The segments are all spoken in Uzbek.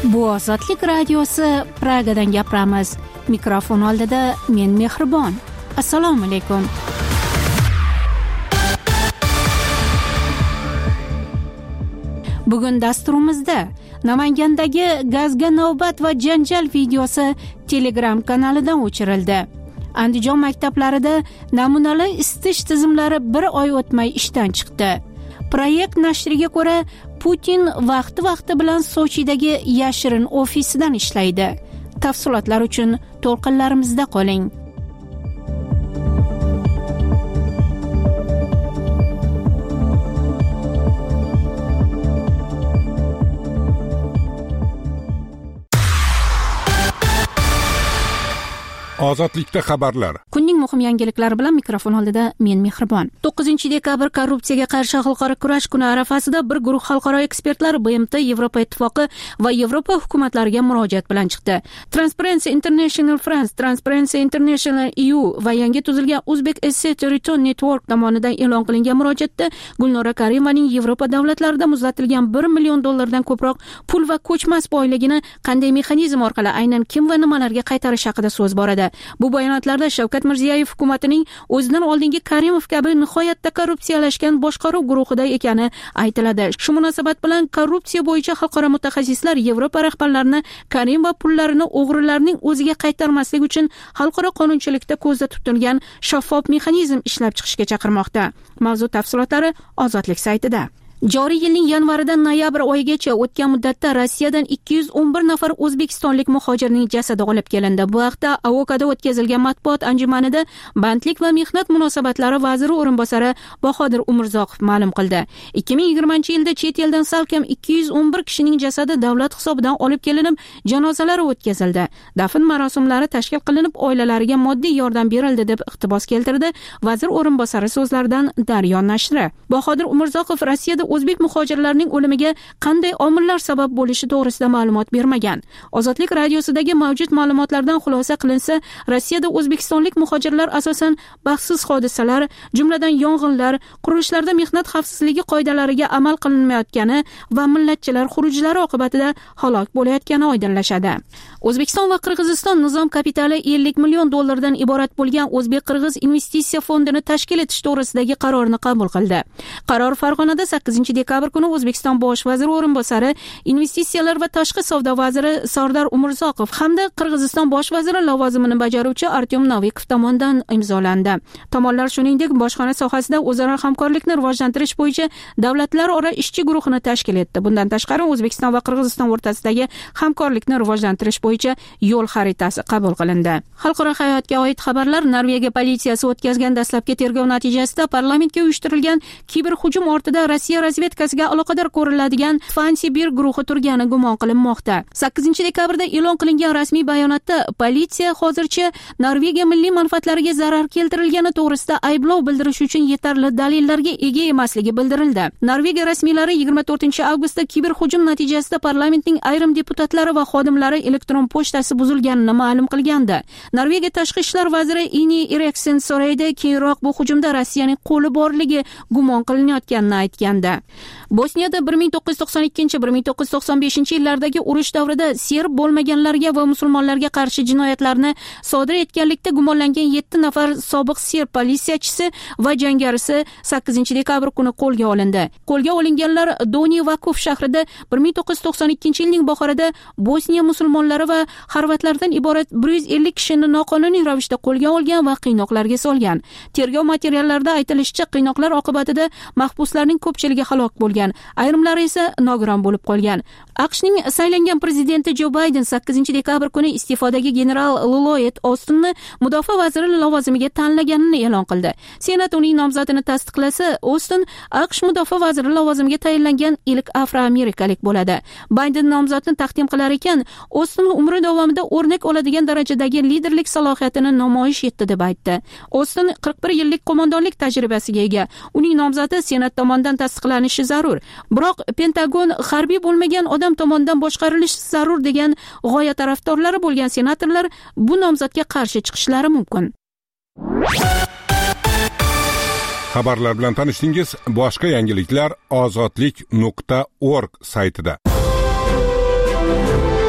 Bu Ozodlik radiosi, Pragadan gapiramiz. Mikrofon oldida men Mehribon. Assalomu alaykum. Bugun dasturimizda Namangandagi gazga navbat va janjal videosi Telegram kanalidan o'chirildi. Andijon maktablarida namunali isitish tizimlari bir oy o'tmay ishdan chiqdi. Proyekt nashriga ko'ra, Putin vaqti bilan Sochidagi yashirin ofisidan ishlaydi. Tafsilotlar uchun to'lqinlarimizda qoling. Ozodlikda xabarlar. Kunning muhim yangiliklari bilan mikrofon oldida men Mehribon. 9-dekabr korrupsiyaga qarshi xalqaro kurash kuni arafasida bir guruh xalqaro ekspertlar BMT, Yevropa ittifoqi va Yevropa hukumatlariga murojaat bilan chiqdi. Transparency International France, Transparency International EU va yangi tuzilgan Uzbek Asset Return Network tomonidan e'lon qilingan murojaatda Gulnora Karimovaning Yevropa davlatlarida muzlatilgan $1 million dan ko'proq pul va ko'chmas boyligini qanday mexanizm orqali aynan kim va nimalarga qaytarish haqida so'z boradi. Bu bayonotlarda Shavkat Mirziyoyev hukumatining o'zidan oldingi Karimov kabi nihoyatda korrupsiyalashgan boshqaruv guruhida ekani aytiladi. Shu munosabat bilan korrupsiya bo'yicha xalqaro mutaxassislar Yevropa rahbarlarini Karimov pullarini o'g'rilarning o'ziga qaytarmaslik uchun xalqaro qonunchilikda ko'zda tutilgan shaffof mexanizm ishlab chiqishga chaqirmoqda. Mavzu tafsilotlari Ozodlik saytida. Joriy yilning yanvaridan noyabr oyigacha o'tgan muddatda Rossiyadan 211 nafar o'zbekistonlik muhojirning jasadi olib kelindi. Bu haqda Avokada o'tkazilgan matbuot anjumanida Bandlik va mehnat munosabatlari vaziri o'rinbosari Bahodir Umurzoqov ma'lum qildi. 2020-yilda chet eldan salkam 211 kishining jasadi davlat hisobidan olib kelinib, janozalari o'tkazildi. Dafn marosimlari tashkil qilinib, oilalariga moddiy yordam berildi deb iqtibos keltirdi vazir o'rinbosari so'zlaridan Daryo nashri. Bahodir Umurzoqov Rossiyada o'zbek muhojirlarning o'limiga qanday omillar sabab bo'lishi to'g'risida ma'lumot bermagan. Ozodlik radiosidagi mavjud ma'lumotlardan xulosa qilinsa, Rossiyada o'zbekistonlik muhojirlar asosan baxtsiz hodisalar, jumladan yong'inlar, qurilishlarda mehnat xavfsizligi qoidalariga amal qilinmayotgani va millatchilar xurujlari oqibatida halok bo'layotgani oydinlashadi. O'zbekiston va Qirg'iziston nizom kapitali $50 million dan iborat bo'lgan O'zbek-Qirg'iz investitsiya fondini tashkil etish to'g'risidagi qarorni qabul qildi. Qaror Farg'onada 8-dekabr kuni O'zbekiston bosh vaziri o'rinbosari, investitsiyalar va tashqi savdo vaziri Sardor Umurzoqov hamda Qirg'iziston bosh vaziri lavozimini bajaruvchi Artyom Novikov tomonidan imzolandi. Tomonlar shuningdek bojxona sohasida o'zaro hamkorlikni rivojlantirish bo'yicha davlatlararo ishchi guruhini tashkil etdi. Bundan tashqari O'zbekiston va Qirg'iziston o'rtasidagi hamkorlikni rivojlantirish bo'yicha yo'l xaritasi qabul qilindi. Xalqaro hayotga oid xabarlar. Norvegiya politsiyasi o'tkazgan dastlabki tergov natijasida parlamentga uyushtirilgan kiberhujum ortida Rossiya razvedkasiga aloqador ko'riladigan Fansibir guruhi turgani gumon qilinmoqda. 8-dekabrda e'lon qilingan rasmiy bayonotda politsiya hozircha Norvegiya milliy manfaatlariga zarar keltirilgani to'g'risida ayblov bildirish uchun yetarli dalillarga ega emasligi bildirildi. Norvegiya rasmiylari 24-avgustda kiberhujum natijasida parlamentning ayrim deputatlari va xodimlari elektron pochtasi buzilganini ma'lum qilgandi. Norvegiya tashqi ishlar vaziri Ini Eriksen Sorayda keyinroq bu hujumda Rossiyaning qo'li borligi gumon qilinayotganini aytgandi. Bosniyada 1992-1995 yillardagi urush davrida serb bo'lmaganlarga va musulmonlarga qarshi jinoyatlarni sodir etganlikda gumonlangan 7 nafar sobiq serb politsiyachisi va jangarisi 8-dekabr kuni qo'lga olindi. Qo'lga olinganlar Doni Vakuf shahrida 1992-yilning bahorida Bosniya musulmonlari va xorvatlardan iborat 150 kishini noqonuniy ravishda qo'lga olgan va qiynoqlarga solgan. Tergov materiallarida aytilishicha, qiynoqlar oqibatida mahbuslarning ko'pchiligi halok bo'lgan, ayrimlari esa nogiron bo'lib qolgan. AQShning saylangan prezidenti Jo Bayden 8-dekabr kuni iste'fodagi general Lloyd Austinni mudofaa vaziri lavozimiga tanlaganini e'lon qildi. Senat uning nomzodini tasdiqlasa, Austin AQSh mudofaa vaziri lavozimiga tayinlangan ilk afroamerikalik bo'ladi. Bayden nomzodni taqdim qilar ekan, Austin umri davomida o'rnak oladigan darajadagi liderlik salohiyatini namoyish etdi deb aytdi. Austin 41 yillik qo'mondonlik tajribasiga ega. Uning nomzodi Senat tomonidan tasdiqlanishi zarur. Biroq Pentagon harbiy bo'lmagan odam tomonidan boshqarilishi zarur degan g'oya tarafdorlari bo'lgan senatorlar bu nomzodga qarshi chiqishlari mumkin. Xabarlar bilan tanishdingiz. Boshqa yangiliklar ozodlik.org saytida.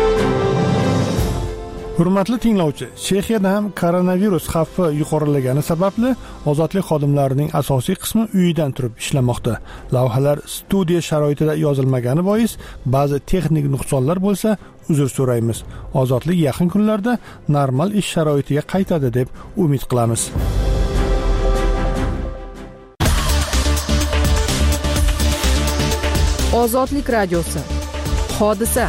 Hurmatli tinglovchi, Chexiyada ham koronavirus xavfi yuqorilagani sababli ozodlik xodimlarining asosiy qismi uyidan turib ishlamoqda. Lavhalar studiya sharoitida yozilmagani bois ba'zi texnik nuqsonlar bo'lsa, uzr so'raymiz. Ozodlik yaqin kunlarda normal ish sharoitiga qaytadi deb umid qilamiz. Ozodlik radiosi. Hodisa.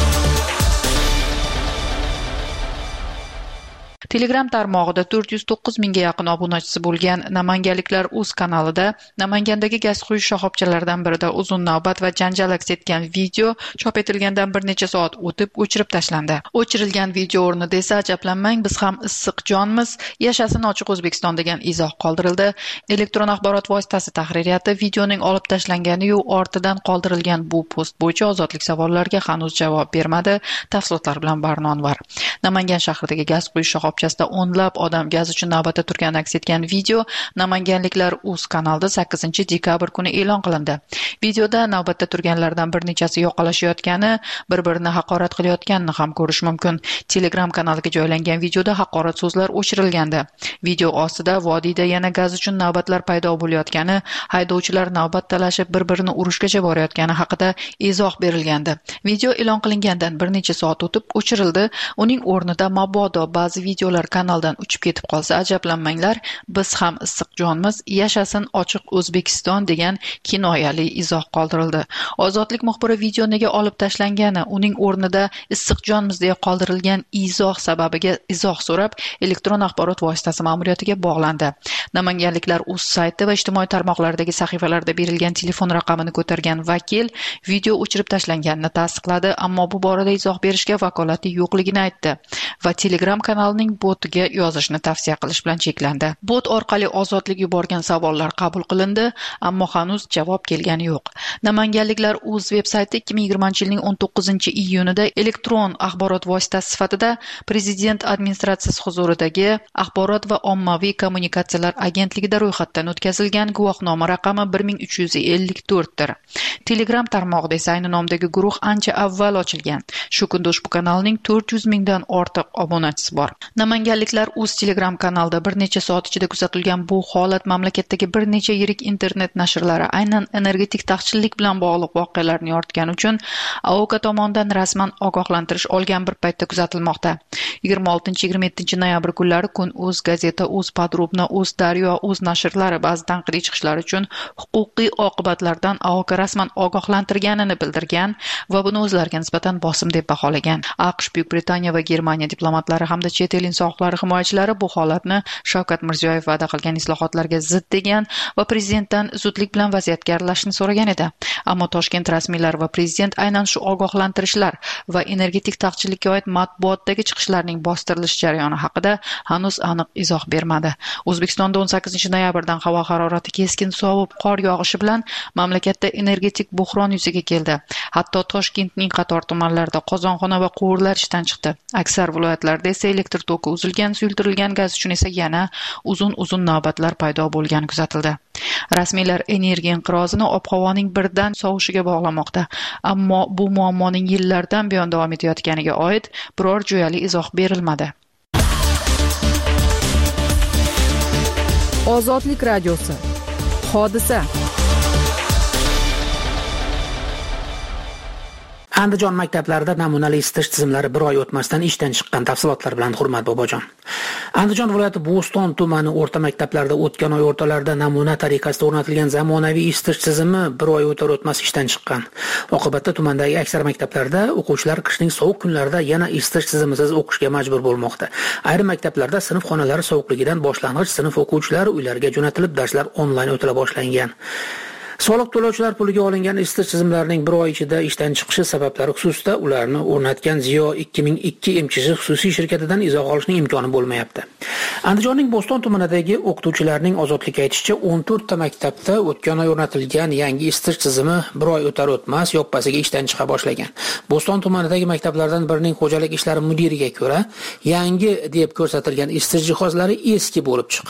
Telegram tarmog'ida 409 mingga yaqin obunachisi bo'lgan Namanganliklar uz kanalida Namangandagi gaz quyish shoxobchalaridan birida uzun navbat va janjal aks etgan video chop etilgandan bir necha soat o'tib o'chirib tashlandi. O'chirilgan video o'rnida esa ajablanmang, biz ham issiq jonmiz, yashasin ochiq O'zbekiston degan izoh qoldirildi. Elektron axborot vositasi tahririyati videoning olib tashlanganiyu ortidan qoldirilgan bu post bo'yicha ozodlik savollariga hanuz javob bermadi. Tafsilotlar bilan Barnonvar. Namangan shahridagi gaz quyish shoxobchasida o'nlab odam gaz uchun navbatda turgani aks etgan video Namanganliklar uz kanalida 8-dekabr kuni e'lon qilindi. Videoda navbatda turganlardan bir nechasi yoqalashayotgani, bir-birini haqorat qilayotganini ham ko'rish mumkin. Telegram kanaliga joylangan videoda haqorat so'zlar o'chirilgandi. Video ostida vodiyda yana gaz uchun navbatlar paydo bo'layotgani, haydovchilar navbat talashib bir-birini urushgacha borayotgani haqida izoh berilgandi. Video e'lon qilingandan bir necha soat o'tib o'chirildi. Uning o'rnida mabodo ba'zi videolar kanaldan uchib ketib qolsa ajablanmanglar, biz ham issiq jonmiz, yashasin ochiq O'zbekiston degan kinoyali izoh qoldirildi. Ozodlik muxbiri video nega olib tashlangani, uning o'rnida issiq jonmiz deya qoldirilgan izoh sababiga izoh so'rab, elektron axborot vositasi ma'muriyatiga bog'landi. Namanganliklar uz sayti va ijtimoiy tarmoqlardagi sahifalarda berilgan telefon raqamini ko'targan vakil video o'chirib tashlanganini tasdiqladi, ammo bu borada izoh berishga vakolati yo'qligini aytdi va Telegram kanalining botiga yozishni tavsiya qilish bilan cheklandi. Bot orqali ozodlik yuborgan savollar qabul qilindi, ammo hanuz javob kelgani yo'q. Namanganliklar uz veb-sayti 2020-yilning 19-iyunida elektron axborot vositasi sifatida Prezident administratsiyasi huzuridagi Axborot va ommaviy kommunikatsiyalar agentligida ro'yxatdan o'tkazilgan guvohnoma raqami 1354 dir. Telegram tarmog'ida esa ayni nomdagi guruh ancha avval ochilgan. Shu kunda ushbu kanalning 400 mingdan ortiq obunachisi bor. Namanganliklar uz Telegram kanalida bir necha soat ichida kuzatilgan bu holat mamlakatdagi bir necha yirik internet nashrlari aynan energetik taqchillik bilan bog'liq voqealarni yoritgani uchun AOK tomonidan rasman ogohlantirish olgan bir paytda kuzatilmoqda. 26-27 noyabr kunlari Kun uz, Gazeta uz, Podrobno uz, Daryo uz nashrlari ba'zi tanqidiy chiqishlar uchun huquqiy oqibatlardan AOK rasman ogohlantirganini bildirgan va buni o'zlariga nisbatan bosim deb baholagan. AQSh, Buyuk Britaniya va Germaniya diplomatlari hamda chet el inson huquqlari himoyachilari bu holatni Shavkat Mirziyoyev va'da qilgan islohotlarga zid degan va prezidentdan zudlik bilan vaziyatga aralashishni so'ragan edi. Ammo Toshkent rasmiylari va prezident aynan shu ogohlantirishlar va energetik taqchillikka oid matbuotdagi chiqishlarning bostirilish jarayoni haqida hanuz aniq izoh bermadi. O'zbekistonda 18 noyabrdan havo harorati keskin sovib, qor yog'ishi bilan mamlakatda energetik buhron yuzaga keldi. Hatto Toshkentning qator tumanlarida qozonxona va quvurlar ishdan chiqdi. Aksar viloyatlarda esa elektr toki uzilgan, suyultirilgan gaz uchun esa yana uzun navbatlar paydo bo'lgani kuzatildi. Rasmiylar energiya inqirozini ob-havoning birdan sovishiga bog'lamoqda, ammo bu muammoning yillardan buyon davom etayotganiga oid biror jo'yali izoh berilmadi. Ozodlik radiosi. Hodisa. Andijon maktablarida namunali isitish tizimlari bir oy o'tmasdan ishdan chiqqan. Tafsilotlar bilan Hurmat Bobojon. Andijon viloyati Bo'ston tumani o'rta maktablarida o'tgan oy o'rtalarida namuna tariqasida o'rnatilgan zamonaviy isitish tizimi bir oy o'tar-o'tmas ishdan chiqqan. Oqibatda tumandagi aksar maktablarda o'quvchilar qishning sovuq kunlarida yana isitish tizimisiz o'qishga majbur bo'lmoqda. Ayrim maktablarda sinf xonalari sovuqligidan boshlang'ich sinf o'quvchilari uylariga jo'natilib, darslar onlayn o'tila boshlangan. Soliq to'lovchilar puliga olingan isitish tizimlarining bir oy ichida ishdan chiqishi sabablari xususida ularni o'rnatgan Ziyo 2002 MChJ xususiy shirkatidan izoh olishning imkoni bo'lmayapti. Andijonning Bo'ston tumanidagi o'qituvchilarning ozodlikka aytishicha 14 ta maktabda o'tgan oy o'rnatilgan yangi isitish tizimi bir oy o'tar-o'tmas yoppasiga ishdan chiqa boshlagan. Bo'ston tumanidagi maktablardan birining xo'jalik ishlari mudiriga ko'ra, yangi deb ko'rsatilgan isitish jihozlari eski bo'lib chiqqan.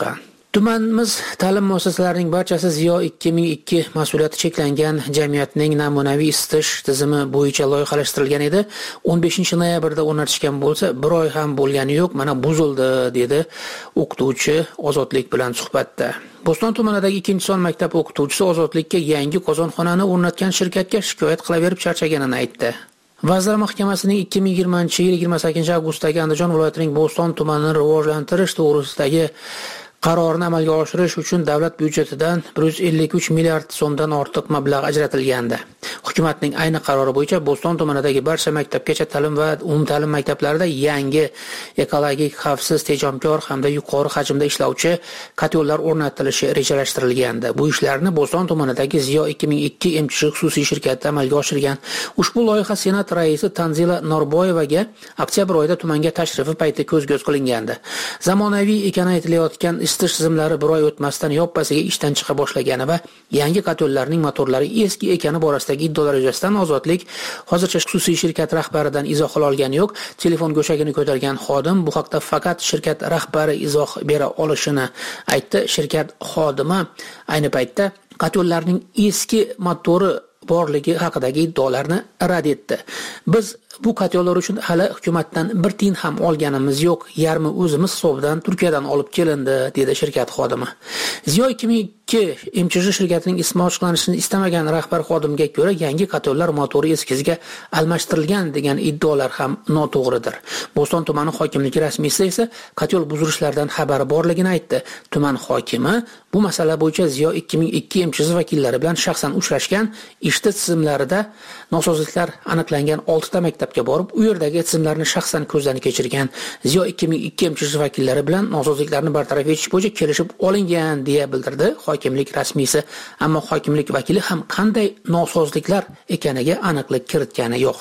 Tumanimiz ta'lim muassasalarining barchasi Ziyo 2002 mas'uliyati cheklangan jamiyatning namunaviy isitish tizimi bo'yicha loyihalashtirilgan edi. 15-noyabrda o'rnatishgan bo'lsa, bir oy ham bo'lgani yo'q, mana buzildi, dedi o'qituvchi Ozodlik bilan suhbatda. Bo'ston tumanidagi 2-son maktab o'qituvchisi Ozodlikka yangi qozonxonani o'rnatgan shirkatga shikoyat qilaverib charchaganini aytdi. Vazirlar Mahkamasining 2020-yil 28-avgustdagi Andijon viloyatining Bo'ston tumanini rivojlantirish to'g'risidagi qarorini amalga oshirish uchun davlat byudjetidan 153 milliard so'mdan ortiq mablag' ajratilgandi. Hukumatning ayni qarori bo'yicha Bo'ston tumanidagi barcha maktabgacha ta'lim va umumta'lim maktablarida yangi ekologik, xavfsiz, tejamkor hamda yuqori hajmda ishlovchi kotellar o'rnatilishi rejalashtirilgandi. Bu ishlarni Bo'ston tumanidagi Ziyo 2002 MCH xususiy shirkati amalga oshirgan. Ushbu loyiha Senat raisi Tanzila Norboyevaga oktyabr oyida tumanga tashrifi payti ko'z-ko'z qilingandi. Zamonaviy ekani aytilayotgan isitish tizimlari bir oy o'tmasdan yoppasiga ishdan chiqa boshlagani va yangi kotellarning motorlari eski ekani borasidagi iddaolar yuzasidan Ozodlik hozircha xususiy shirkat rahbaridan izoh olgani yo'q. Telefon go'shagini ko'targan xodim bu haqda faqat shirkat rahbari izoh bera olishini aytdi. Shirkat xodimi ayni paytda kotellarning eski motori borligi haqidagi iddaolarni rad etdi. Biz bu kotellar uchun hali hukumatdan bir tiyin ham olganimiz yo'q. Yarmi o'zimiz hisobidan Turkiyadan olib kelindi, dedi shirkat xodimi. Ziyo 2002 MCH shirkatining ismi ochiqlanishini istamagan rahbar xodimga ko'ra yangi kotellar motori eskisiga almashtirilgan degan iddaolar ham noto'g'ridir. Bo'ston tumani hokimligi rasmiysi esa kotel buzilishlaridan xabari borligini aytdi. Tuman hokimi bu masala bo'yicha Ziyo 2002 MCH vakillari bilan shaxsan uchrashgan, ishda tizimlarida nosozliklar aniqlangan 6 ta maktabga borib, u yerdagi tizimlarni shaxsan ko'zdan kechirgan. Ziyo 2002 MCH vakillari bilan nosozliklarni bartaraf etish bo'yicha kelishib olingan, deya bildirdi hokimlik rasmiysi. Ammo hokimlik vakili ham qanday nosozliklar ekaniga aniqlik kiritgani yo'q.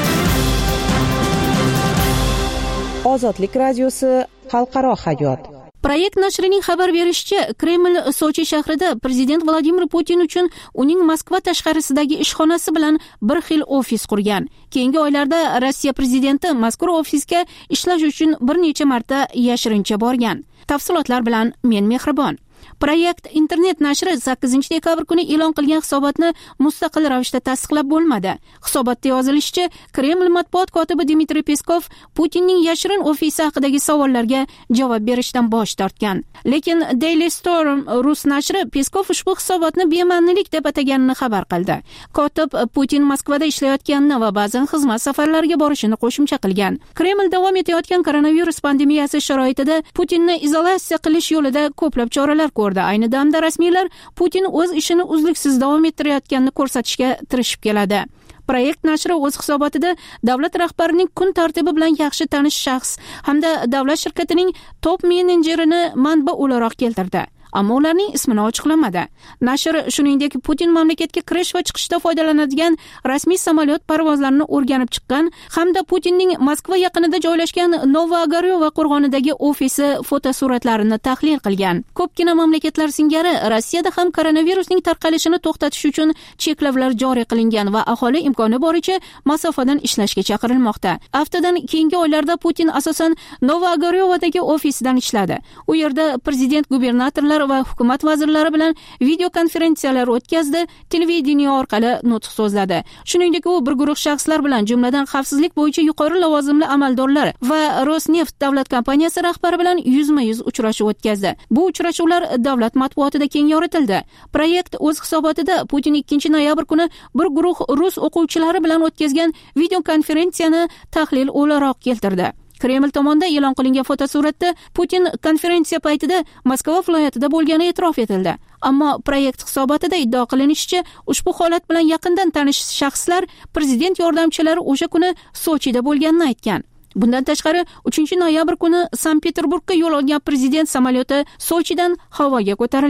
Ozodlik radiosi xalqaro hayot. Proyekt nashrining xabar berishicha, Kreml Sochi shahrida prezident Vladimir Putin uchun uning Moskva tashqarisidagi ishxonasi bilan bir xil ofis qurgan. Keyingi oylarda Rossiya prezidenti mazkur ofisga ishlash uchun bir necha marta yashirincha borgan. Tafsilotlar bilan men Mehribon. Proyekt internet nashri 8-dekabr kuni e'lon qilgan hisobotni mustaqil ravishda tasdiqlab bo'lmadi. Hisobotda yozilishicha, Kreml matbuot kotibi Dmitriy Peskov Putinning yashirin ofisi haqidagi savollarga javob berishdan bosh tortgan. Lekin Daily Storm rus nashri Peskov ushbu hisobotni bema'nilik deb ataganini xabar qildi. Kotib Putin Moskvada ishlayotganini va ba'zan xizmat safarlariga borishini qo'shimcha qilgan. Kreml davom etayotgan koronavirus pandemiyasi sharoitida Putinni izolyatsiya qilish yo'lida ko'plab choralar ko'rdi. Ayni damda rasmiylar Putin o'z ishini uzluksiz davom ettirayotganini ko'rsatishga tirishib keladi. Proyekt nashri o'z hisobotida davlat rahbarining kun tartibi bilan yaxshi tanish shaxs hamda davlat shirkatining top menejerini manba o'laroq keltirdi. Ammo ularning ismini ochiqlamadi. Nashr shuningdek Putin mamlakatga kirish va chiqishda foydalanadigan rasmiy samolyot parvozlarini o'rganib chiqqan hamda Putinning Moskva yaqinida joylashgan Novoagaryova qo'rg'onidagi ofisi fotosuratlarini tahlil qilgan. Ko'pgina mamlakatlar singari Rossiyada ham koronavirusning tarqalishini to'xtatish uchun cheklovlar joriy qilingan va aholi imkoni boricha masofadan ishlashga chaqirilmoqda. Haftadan keyingi oylarda Putin asosan Novoagaryovadagi ofisidan ishladi. U yerda prezident, gubernatorlar va hukumat vazirlari bilan video konferensiyalar o'tkazdi, televideniye orqali nutq so'zladi. Shuningdek, u bir guruh shaxslar bilan, jumladan xavfsizlik bo'yicha yuqori lavozimli amaldorlar va Rosneft davlat kompaniyasi rahbari bilan yuzma-yuz uchrashuv o'tkazdi. Bu uchrashuvlar davlat matbuotida keng yoritildi. Proyekt o'z hisobotida Putin 2-noyabr kuni bir guruh rus o'quvchilari bilan o'tkazgan video konferensiyani tahlil o'laroq keltirdi. Kreml tomonidan e'lon qilingan fotosuratda Putin konferensiya paytida Moskva viloyatida bo'lgani e'tirof etildi. Ammo proyekt hisobotida iddao qilinishicha, ushbu holat bilan yaqindan tanish shaxslar prezident yordamchilari o'sha kuni Sochida bo'lganini aytgan. Bundan tashqari 3-noyabr kuni Sankt-Peterburgga yo'l olgan prezident samolyoti Sochidan havoga ko'tarilgan.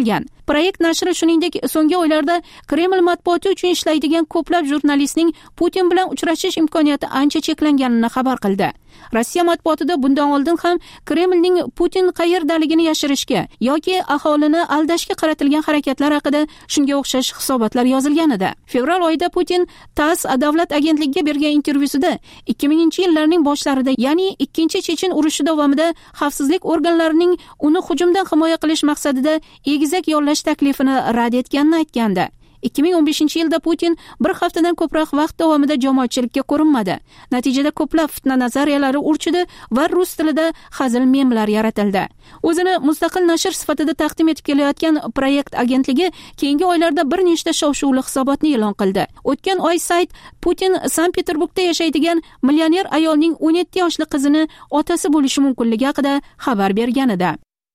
Proyekt nashri shuningdek so'nggi oylarda Kreml matbuoti uchun ishlaydigan ko'plab jurnalistning Putin bilan uchrashish imkoniyati ancha cheklanganini xabar qildi. Rossiya matbuotida bundan oldin ham Kremlning Putin qayerdaligini yashirishga yoki aholini aldashga qaratilgan harakatlar haqida shunga o'xshash hisobotlar yozilgan edi. Fevral oyida Putin TASS davlat agentligiga bergan intervyusida 2000-yillarning boshlarida, ya'ni ikkinchi Chechen urushi davomida xavfsizlik organlarining uni hujumdan himoya qilish maqsadida egizak yollash taklifini rad etganini aytgandi. 2015-yilda Putin bir haftadan ko'proq vaqt davomida jamoatchilikka ko'rinmadi. Natijada ko'plab fitna nazariyalari urchidi va rus tilida hazil memlar yaratildi. O'zini mustaqil nashr sifatida taqdim etib kelayotgan Proyekt agentligi keyingi oylarda bir nechta shov-shuvli hisobotni e'lon qildi. O'tgan oy sayt Putin Sankt-Peterburgda yashaydigan millioner ayolning 17 yoshli qizini otasi bo'lishi mumkinligi haqida xabar bergan edi.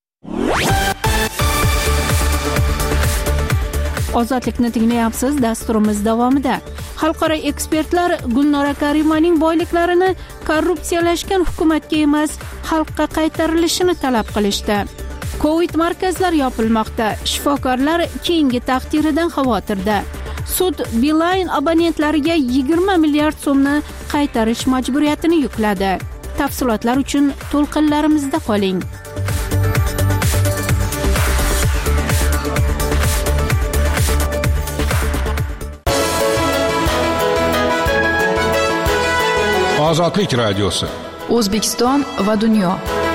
Ozodlikni tinglayapsiz. Dasturimiz davomida xalqaro ekspertlar Gulnora Karimovaning boyliklarini korrupsiyalashgan hukumatga emas, xalqqa qaytarilishini talab qilishdi. Covid markazlar yopilmoqda. Shifokorlar keyingi taqdiridan xavotirda. Sud Beeline abonentlariga 20 milliard so'mni qaytarish majburiyatini yukladi. Tafsilotlar uchun to'lqinlarimizda qoling. Ozodlik radiosi. O'zbekiston va dunyo.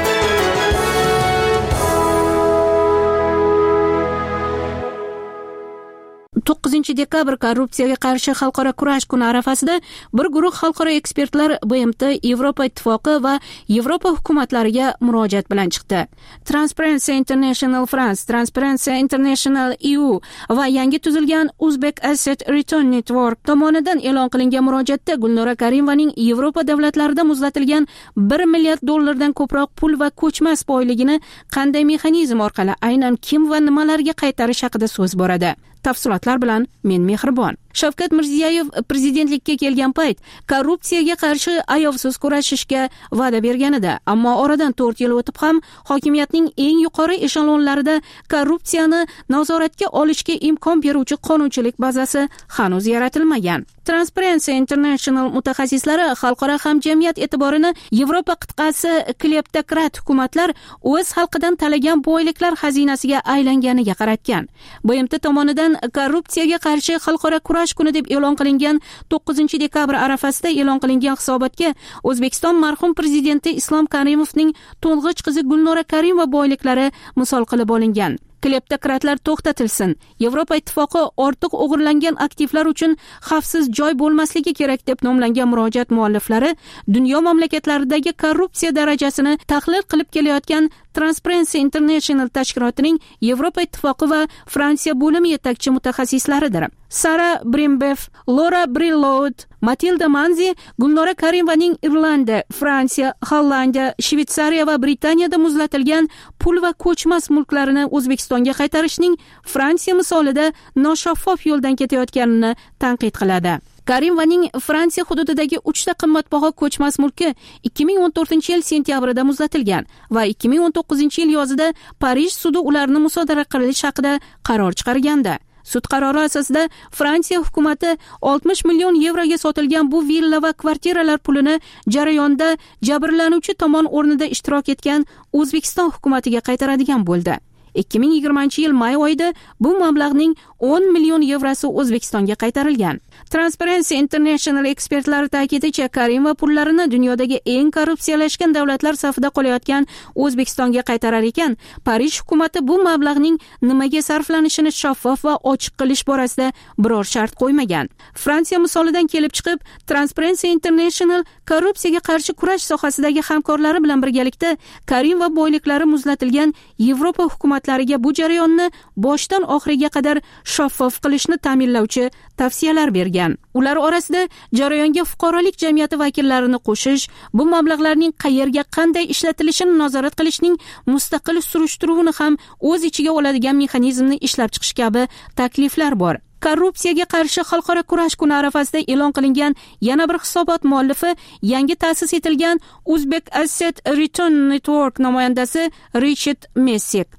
9 dekabr korrupsiyaga qarshi xalqaro kurash kuni arafasida bir guruh xalqaro ekspertlar BMT, Yevropa ittifoqi va Yevropa hukumatlariga murojaat bilan chiqdi. Transparency International France, Transparency International EU va yangi tuzilgan Uzbek Asset Return Network tomonidan e'lon qilingan murojaatda Gulnora Karimovaning Yevropa davlatlarida muzlatilgan 1 milliard dollardan ko'proq pul va ko'chmas boyligini qanday mexanizm orqali aynan kim va nimalarga qaytarish haqida so'z boradi. Tafsilotlar bilan men Mehribon. Shavkat Mirziyoyev prezidentlikka kelgan payt korrupsiyaga qarshi ayovsiz kurashishga va'da bergan edi, ammo oradan 4 yil o'tib ham hokimiyatning eng yuqori eshelonlarida korrupsiyani nazoratga olishga imkon beruvchi qonunchilik bazasi hanuz yaratilmagan. Transparency International mutaxassislari xalqaro hamjamiyat e'tiborini Yevropa qit'asi kleptokrat hukumatlar o'z xalqidan talagan boyliklar xazinasiga aylanganiga qaratgan. BMT tomonidan korrupsiyaga qarshi xalqaro kurash kuni deb e'lon qilingan 9 dekabr arafasida e'lon qilingan hisobotga O'zbekiston marhum prezidenti Islom Karimovning to'ng'ich qizi Gulnora Karimova boyliklari misol qilib olingan. Kleptokratlar to'xtatilsin. Yevropa ittifoqi ortiq o'g'irlangan aktivlar uchun xavfsiz joy bo'lmasligi kerak deb nomlangan murojaat mualliflari dunyo mamlakatlaridagi korrupsiya darajasini tahlil qilib kelayotgan Transparency International tashkilotining Yevropa ittifoqi va Fransiya bo'limi yetakchi mutaxassislaridir. Sara Brimbev, Laura Brillaud, Matilda Manzi Gulnora Karimovaning Irlandiya, Fransiya, Hollandiya, Shvetsariya va Britaniyada muzlatilgan pul va ko'chmas mulklarini O'zbekistonga qaytarishning Fransiya misolida noshaffof yo'ldan ketayotganini tanqid qiladi. Karimovaning Fransiya hududidagi 3 ta qimmatbaho ko'chmas mulki 2014-yil sentyabrida muzlatilgan va 2019-yil yozida Parij sudi ularni musodara qilish haqida qaror chiqargandi. Sud qarori asosida Fransiya hukumatı 60 million yevroga sotilgan bu villa va kvartiralar pulini jarayonda jabrlanuvchi tomon o'rnida ishtirok etgan O'zbekiston hukumatiga qaytaradigan bo'ldi. 2020-yil may oyida bu mablag'ning 10 million yevrosi O'zbekistonga qaytarilgan. Transparency International ekspertlari ta'kidicha Karimova pullarini dunyodagi eng korrupsiyalashgan davlatlar safida qolayotgan O'zbekistonga qaytarar ekan, Parij hukumati bu mablag'ning nimaga sarflanishini shaffof va ochiq qilish borasida biror shart qo'ymagan. Fransiya misolidan kelib chiqib, Transparency International korrupsiyaga qarshi kurash sohasidagi hamkorlari bilan birgalikda Karimova boyliklari muzlatilgan Yevropa hukumatlariga bu jarayonni boshdan oxiriga qadar shaffof qilishni ta'minlovchi tavsiyalar bergan. Ular orasida jarayonga fuqarolik jamiyati vakillarini qo'shish, bu mablag'larning qayerga qanday ishlatilishini nazorat qilishning mustaqil surishtiruvini ham o'z ichiga oladigan mexanizmni ishlab chiqish kabi takliflar bor. Korrupsiyaga qarshi xalqaro kurash kuni arafasida e'lon qilingan yana bir hisobot muallifi yangi ta'sis etilgan Uzbek Asset Return Network namoyandasi Richard Messik.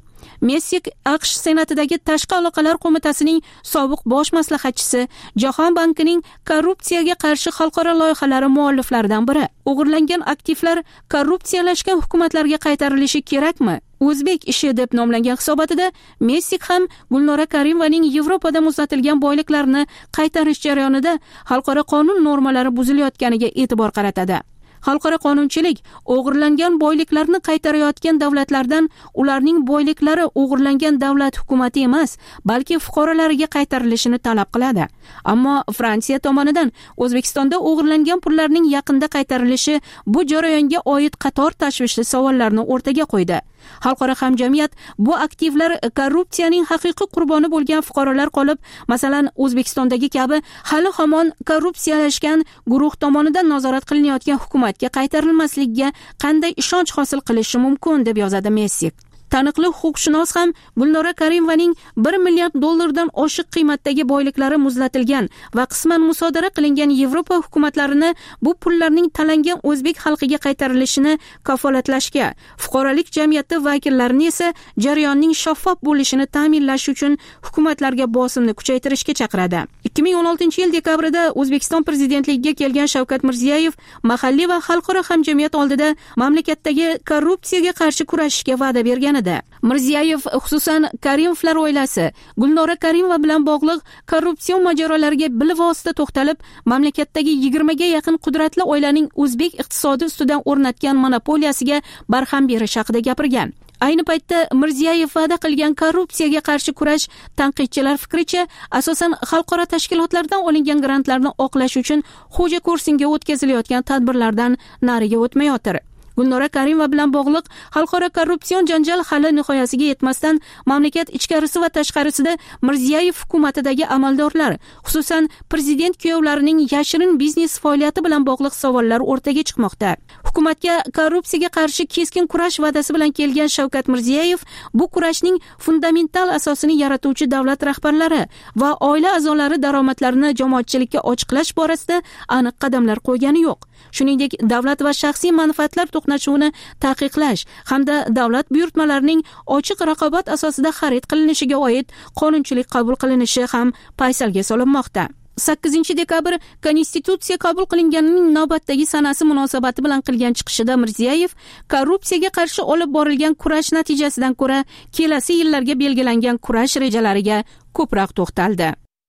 Messik AQSh Senatidagi Tashqi aloqalar qo'mitasining sobiq bosh maslahatchisi, Jahon bankining korrupsiyaga qarshi xalqaro loyihalari mualliflaridan biri. O'g'irlangan aktivlar korrupsiyalashgan hukumatlarga qaytarilishi kerakmi? O'zbek ishi deb nomlangan hisobotida Messik ham Gulnora Karimovaning Yevropada muzlatilgan boyliklarini qaytarish jarayonida xalqaro qonun normalari buzilayotganiga e'tibor qaratadi. Xalqaro qonunchilik o'g'irlangan boyliklarni qaytarayotgan davlatlardan ularning boyliklari o'g'irlangan davlat hukumati emas, balki fuqarolariga qaytarilishini talab qiladi. Ammo Fransiya tomonidan O'zbekistonda o'g'irlangan pullarning yaqinda qaytarilishi bu jarayonga oid qator tashvishli savollarni o'rtaga qo'ydi. Xalqaro hamjamiyat bu aktivlar korrupsiyaning haqiqiy qurboni bo'lgan fuqarolar qolib, masalan, O'zbekistondagi kabi hali hamon korrupsiyalashgan guruh tomonidan nazorat qilinayotgan hukumatga qaytarilmasligiga qanday ishonch hosil qilishi mumkin deb yozadi Messik. Taniqli huquqshunos ham Gulnora Karimovaning $1 milliard dan oshiq qiymatdagi boyliklari muzlatilgan va qisman musodara qilingan Yevropa hukumatlarini bu pullarning talangan o'zbek xalqiga qaytarilishini kafolatlashga, fuqarolik jamiyati vakillarini esa jarayonning shaffof bo'lishini ta'minlash uchun hukumatlarga bosimni kuchaytirishga chaqiradi. 2016-yil dekabrida O'zbekiston prezidentligiga kelgan Shavkat Mirziyoyev mahalliy va xalqaro hamjamiyat oldida mamlakatdagi korrupsiyaga qarshi kurashishga va'da bergan. Mirziyoyev xususan Karimovlar oilasi, Gulnora Karimova bilan bog'liq korrupsiya mojarolariga bilvosita to'xtalib, mamlakatdagi 20 ga yaqin qudratli oilaning o'zbek iqtisodi ustidan o'rnatgan monopoliyasiga barham berish haqida gapirgan. Ayni paytda Mirziyoyev va'da qilgan korrupsiyaga qarshi kurash tanqidchilar fikricha asosan xalqaro tashkilotlardan olingan grantlarni oqlash uchun xo'ja kursinga o'tkazilayotgan tadbirlardan nariga o'tmayotir. Gulnora Karimova bilan bog'liq xalqaro korrupsion janjal hali nihoyasiga yetmasdan mamlakat ichkarisi va tashqarisida Mirziyoyev hukumatidagi amaldorlar, xususan prezident kuyovlarining yashirin biznes faoliyati bilan bog'liq savollar o'rtaga chiqmoqda. Hukumatga korrupsiyaga qarshi keskin kurash va'dasi bilan kelgan Shavkat Mirziyoyev bu kurashning fundamental asosini yaratuvchi davlat rahbarlari va oila a'zolari daromadlarini jamoatchilikka ochiqlash borasida aniq qadamlar qo'ygani yo'q. Shuningdek, davlat va shaxsiy manfaatlar to'qnashuvini taqiqlash hamda davlat buyurtmalarining ochiq raqobat asosida xarid qilinishiga oid qonunchilik qabul qilinishi ham paysalga solinmoqda. 8-dekabr Konstitutsiya qabul qilinganining navbatdagi sanasi munosabati bilan qilgan chiqishida Mirziyoyev korrupsiyaga qarshi olib borilgan kurash natijasidan ko'ra kelasi yillarga belgilangan kurash rejalariga ko'proq to'xtaldi.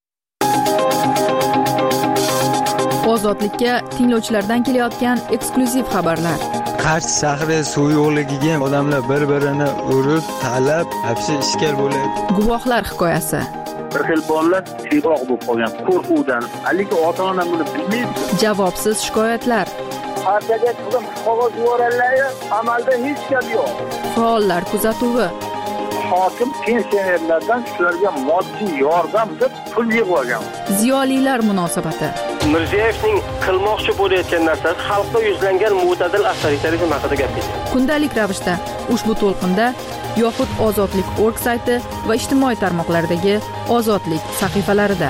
Ozodlikka tinglovchilardan kelayotgan eksklyuziv xabarlar. Qarshi shahri suv yo'qligiga odamlar bir-birini urib, talab, hapsi ishkal bo'ladi. Guvohlar hikoyasi. Bir xil bolalar siyroq bo'lib qolgan qo'rquvdan, haligi ota-ona buni bilmaydi. Javobsiz shikoyatlar. Partiyaga qilib qog'oz yuborganlar, amalda hech gap yo'q. Faollar kuzatuvi. Hokim pensionerlardan shularga moddiy yordam deb pul yig'ib olgan. Ziyolilar munosabati. Mirziyoyevning qilmoqchi bo'layotgan narsasi xalqqa yuzlangan mo'tadil avtoritarizm haqida gapirdi. Kundalik ravishda ushbu to'lqinda yoxud Ozodlik.org sayti va ijtimoiy tarmoqlardagi Ozodlik sahifalarida.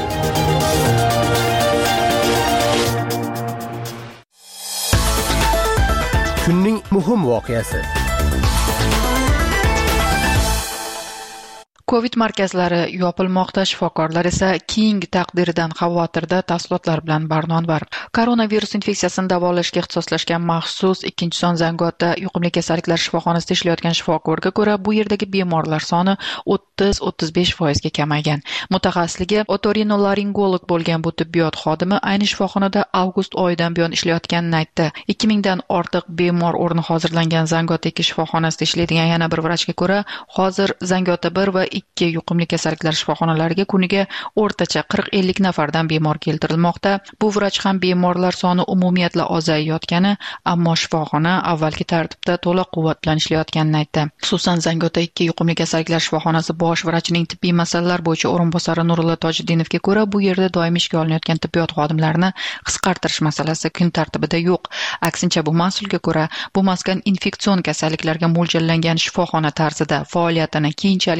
Kunning muhim voqeasi. Covid markazlari yopilmoqda, shifokorlar esa keyingi taqdiridan xavotirda. Tafsilotlar bilan Barnonvar. Koronavirus infeksiyasini davolashga ixtisoslashgan maxsus 2-son Zangiota yuqumli kasalliklar shifoxonasida ishlayotgan shifokorga ko'ra, bu yerdagi bemorlar soni 30-35% ga kamaygan. Mutaxassisligi otorinolaringolog bo'lgan bu tibbiyot xodimi ayni shifoxonada avgust oyidan buyon ishlayotganini aytdi. 2000 dan ortiq bemor o'rni hozirlangan Zangiota shifoxonasida ishlaydigan yana bir vrachga ko'ra, hozir Zangiota 1 va 2 yuqumli kasalliklar shifoxonalariga kuniga o'rtacha 40-50 nafardan bemor keltirilmoqda. Bu vrach ham bemorlar soni umumiyatla ozayayotgani, ammo shifoxona avvalgi tartibda to'liq quvvat bilan ishlayotganini aytdi. Xususan Zangiota 2 yuqumli kasalliklar shifoxonasi bosh vrachining tibbiy masalalar bo'yicha o'rinbosari Nurullo Tojiddinovga ko'ra, bu yerda doim ishga olinayotgan tibbiyot xodimlarini qisqartirish masalasi kun tartibida yo'q. Aksincha, bu mas'ulga ko'ra, bu maskan infeksion kasalliklarga mo'ljallangan shifoxona tarzida faoliyatini keyinchalik ham davom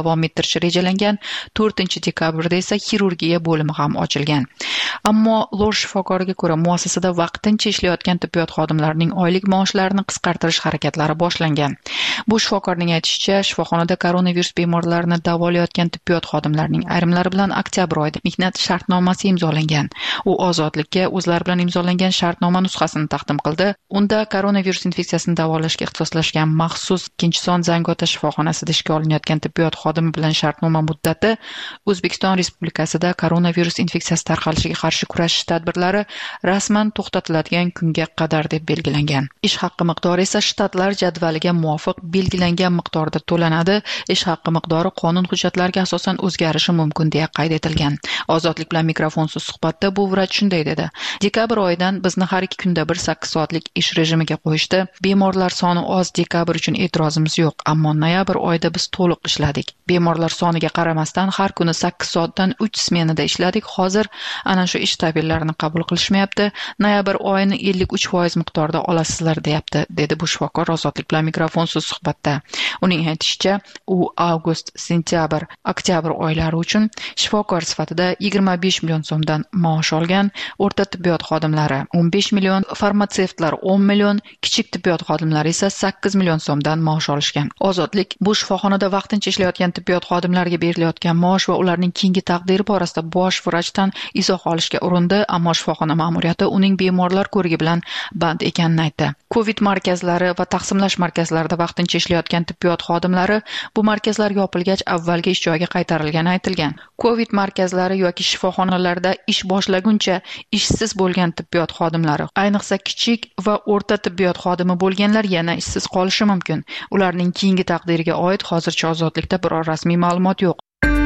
davom ettirishi rejalangan. 4-dekabrda esa xirurgiya bo'limi ham ochilgan. Ammo Lor shifokoriga ko'ra, muassasada vaqtincha ishlayotgan tibbiyot xodimlarining oylik maoshlarini qisqartirish harakatlari boshlangan. Bu shifokorning aytishicha, shifoxonada koronavirus bemorlarini davolayotgan tibbiyot xodimlarining ayrimlari bilan oktyabr oyida mehnat shartnomasi imzolangan. U Ozodlikka o'zlari bilan imzolangan shartnoma nusxasini taqdim qildi. Unda koronavirus infeksiyasini davolashga ixtisoslashgan maxsus Ikkinchison Zangiota shifoxonasida ishga olinayotgan tibbiyot xodimi bilan shartnoma muddati O'zbekiston Respublikasida koronavirus infeksiyasi tarqalishiga qarshi kurashish tadbirlari rasman to'xtatiladigan kunga qadar deb belgilangan. Ish haqqi miqdori esa shtatlar jadvaliga muvofiq belgilangan miqdorda to'lanadi. Ish haqqi miqdori qonun hujjatlariga asosan o'zgarishi mumkin deya qayd etilgan. Ozodlik bilan mikrofonsiz suhbatda bu vrach shunday dedi: Dekabr oyidan bizni har 2 kunda bir 8 soatlik ish rejimiga qo'yishdi. Bemorlar soni oz, dekabr uchun e'tirozimiz yo'q, ammo noyabr oyida biz to'liq ishladik. Bemorlar soniga qaramasdan har kuni 8 soatdan 3 smenada ishladik. Hozir ana shu ish tabirlarini qabul qilishmayapti. Noyabr oyini 53% miqdorda olasizlar deyapti, dedi bu shifokor Ozodlik bilan mikrofonsiz suhbatda. Uning aytishicha, u avgust, sentyabr, oktyabr oylari uchun shifokor sifatida 25 million so'mdan maosh olgan. O'rta tibbiyot xodimlari 15 million, farmatsevtlar 10 million, kichik tibbiyot xodimlari esa 8 million so'mdan maosh olishgan. Ozodlik bu shifoxonada vaqtincha ishlayotgan tibbiyot xodimlariga berilayotgan maosh va ularning keyingi taqdiri borasida bosh vrachdan izoh olishga urindi, ammo shifoxona ma'muriyati uning bemorlar ko'rigi bilan band ekanini aytdi. Covid markazlari va taqsimlash markazlarida vaqtincha ishlayotgan tibbiyot xodimlari bu markazlar yopilgach avvalgi ish joyiga qaytarilgani aytilgan. Covid markazlari yoki shifoxonalarda ish boshlaguncha ishsiz bo'lgan tibbiyot xodimlari, ayniqsa kichik va o'rta tibbiyot xodimi bo'lganlar yana ishsiz qolishi mumkin. Ularning keyingi taqdiriga oid hozircha Ozodlikda biror rasmiy ma'lumot yo'q.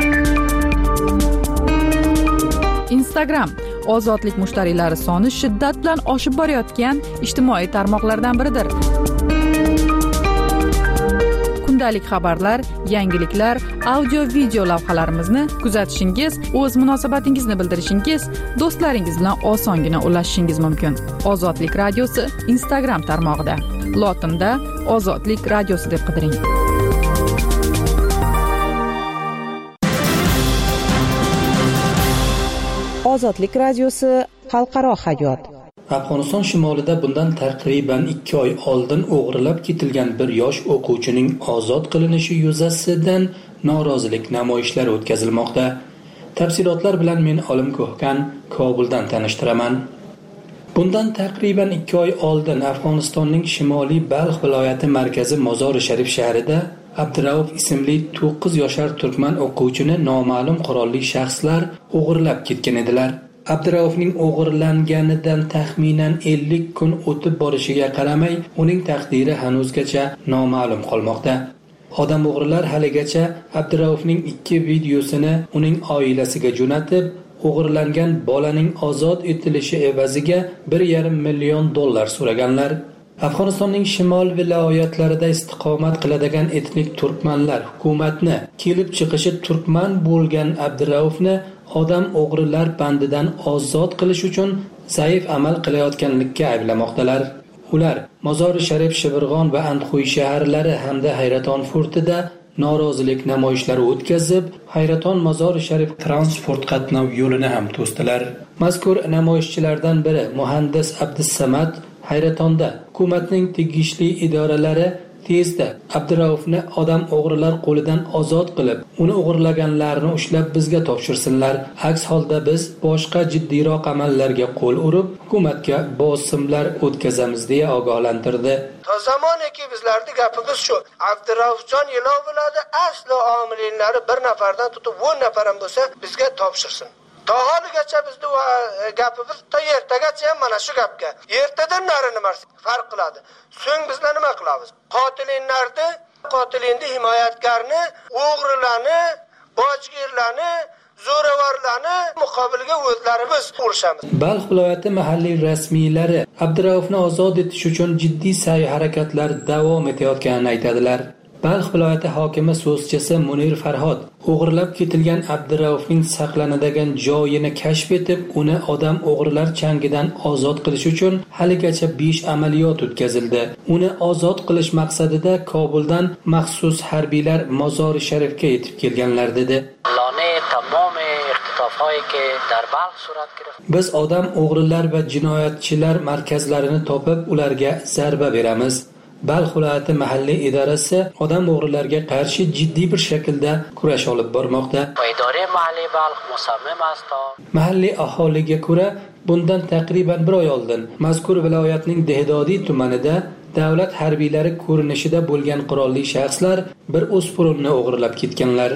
Instagram Ozodlik mushtariylari soni shiddat bilan oshib borayotgan ijtimoiy tarmoqlardan biridir. Kundalik xabarlar, yangiliklar, audio-video lavhalarimizni kuzatishingiz, o'z munosabatingizni bildirishingiz, do'stlaringiz bilan osongina ulashishingiz mumkin. Ozodlik radiosi Instagram tarmog'ida. Lotinda Ozodlik radiosi deb qidiring. Ozodlik radiosi xalqaro hayot. Afg'oniston shimolida bundan taqriban 2 oy oldin o'g'irlab ketilgan bir yosh o'quvchining ozod qilinishi yuzasidan norozilik namoyishlari o'tkazilmoqda. Tafsilotlar bilan men Olim Ko'hkan Kobuldan tanishtiraman. Bundan taqriban 2 oy oldin Afg'onistonning shimoliy Balx viloyati markazi Mozori Sharif shahrida Abdurauf ismli 9 yoshar turkman o'quvchini noma'lum qurolli shaxslar o'g'irlab ketgan edilar. Abduraufning o'g'irlanganidan taxminan 50 kun o'tib borishiga qaramay, uning taqdiri hanuzgacha noma'lum qolmoqda. Odam o'g'rilar haligacha Abduraufning 2 videosini uning oilasiga jo'natib, o'g'irlangan bolaning ozod etilishi evaziga $1,5 million so'raganlar. Afg'onistonning shimol viloyatlarida istiqomat qiladigan etnik turkmanlar hukumatni kelib chiqishi turkman bo'lgan Abduraufni odam o'g'rilar bandidan ozod qilish uchun zaif amal qilayotganlikka ayblamoqdalar. Ular Mozori Sharif, Shibirg'on va Andxuy shaharlari hamda Hayraton fortida norozilik namoyishlari o'tkazib, Hayraton Mozori Sharif transport qatnov yo'lini ham to'sdilar. Mazkur namoyishchilardan biri muhandis Abdusamad Hayratonda hukumatning tegishli idoralari tezda Abduraufni odam o'g'rilar qo'lidan ozod qilib, uni o'g'irlaganlarni ushlab bizga topshirsinlar. Aks holda biz boshqa jiddiyroq amallarga qo'l urib, hukumatga bosimlar o'tkazamiz deya ogohlantirdi. Ta zamoniki bizlarda gapimiz shu. Abduraufjon Yilov bo'ladi, aslo omilinlari bir nafardan tutib 10 nafar ham bo'lsa bizga topshirsin. Ta holigacha bizning gapimiz ta ertagacha ham mana shu gapga. Ertadan nari nima farq qiladi? So'ng bizlar nima qilamiz? Qotilinni himoyatgarni, o'g'rilarni, bojgirlarni, zo'ravorlarni muqobilga o'zlarimiz urishamiz. Balx viloyati mahalliy rasmiylari Abduraufni ozod etish uchun jiddiy sa'y harakatlar davom etayotganini aytadilar. Balx viloyati hokimi so'zchisi Munir Farhod o'g'irlab ketilgan Abduraufning saqlanadigan joyini kashf etib, uni odam o'g'rilar changidan ozod qilish uchun haligacha 5 amaliyot o'tkazildi. Uni ozod qilish maqsadida Kobuldan maxsus harbiylar Mozori Sharifga yetib kelganlar dedi. Biz odam o'g'rilar va jinoyatchilar markazlarini topib, ularga zarba beramiz. Balx viloyati mahalliy idorasi odam o'g'rilariga qarshi jiddiy bir shaklda kurash olib bormoqda. Mahalliy aholiga ko'ra, bundan taqriban 1 oy oldin mazkur viloyatning Dehdodiy tumanida davlat harbiylari ko'rinishida bo'lgan qurolli shaxslar bir o'spirinni o'g'irlab ketganlar.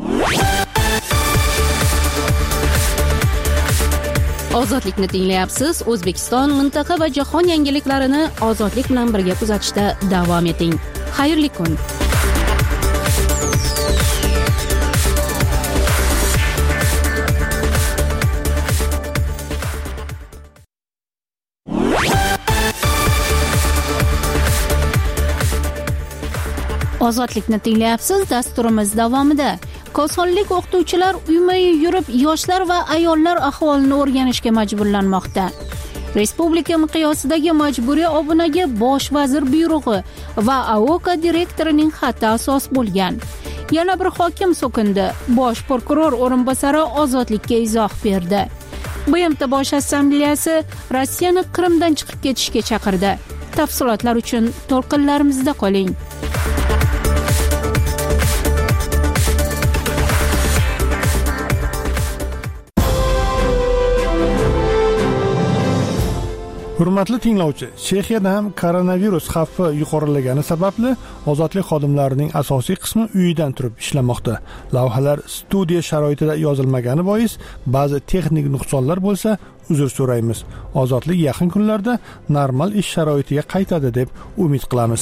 Ozodlikni tinglayapsiz. O'zbekiston, mintaqa va jahon yangiliklarini ozodlik bilan birga kuzatishda davom eting. Xayrli kun. Ozodlikni tinglayapsiz. Dasturimiz davomida Kosonlik o'qituvchilar uyma-uy yurib yoshlar va ayollar ahvolini o'rganishga majburlanmoqda. Respublika miqyosidagi majburiy obunaga bosh vazir buyrug'i va AOKA direktorining xati asos bo'lgan. Yana bir hokim so'kindi. Bosh prokuror o'rinbosari ozodlikka izoh berdi. BMT Bosh assambleyasi Rossiyani Qrimdan chiqib ketishga chaqirdi. Tafsilotlar uchun to'lqinlarimizda qoling. Hurmatli tinglovchi, Chexiyada ham koronavirus xavfi yuqorilagani sababli ozodlik xodimlarining asosiy qismi uyidan turib ishlamoqda. Lavhalar studiya sharoitida yozilmagani bois ba'zi texnik nuqsonlar bo'lsa, uzr so'raymiz. Ozodlik yaqin kunlarda normal ish sharoitiga qaytadi deb umid qilamiz.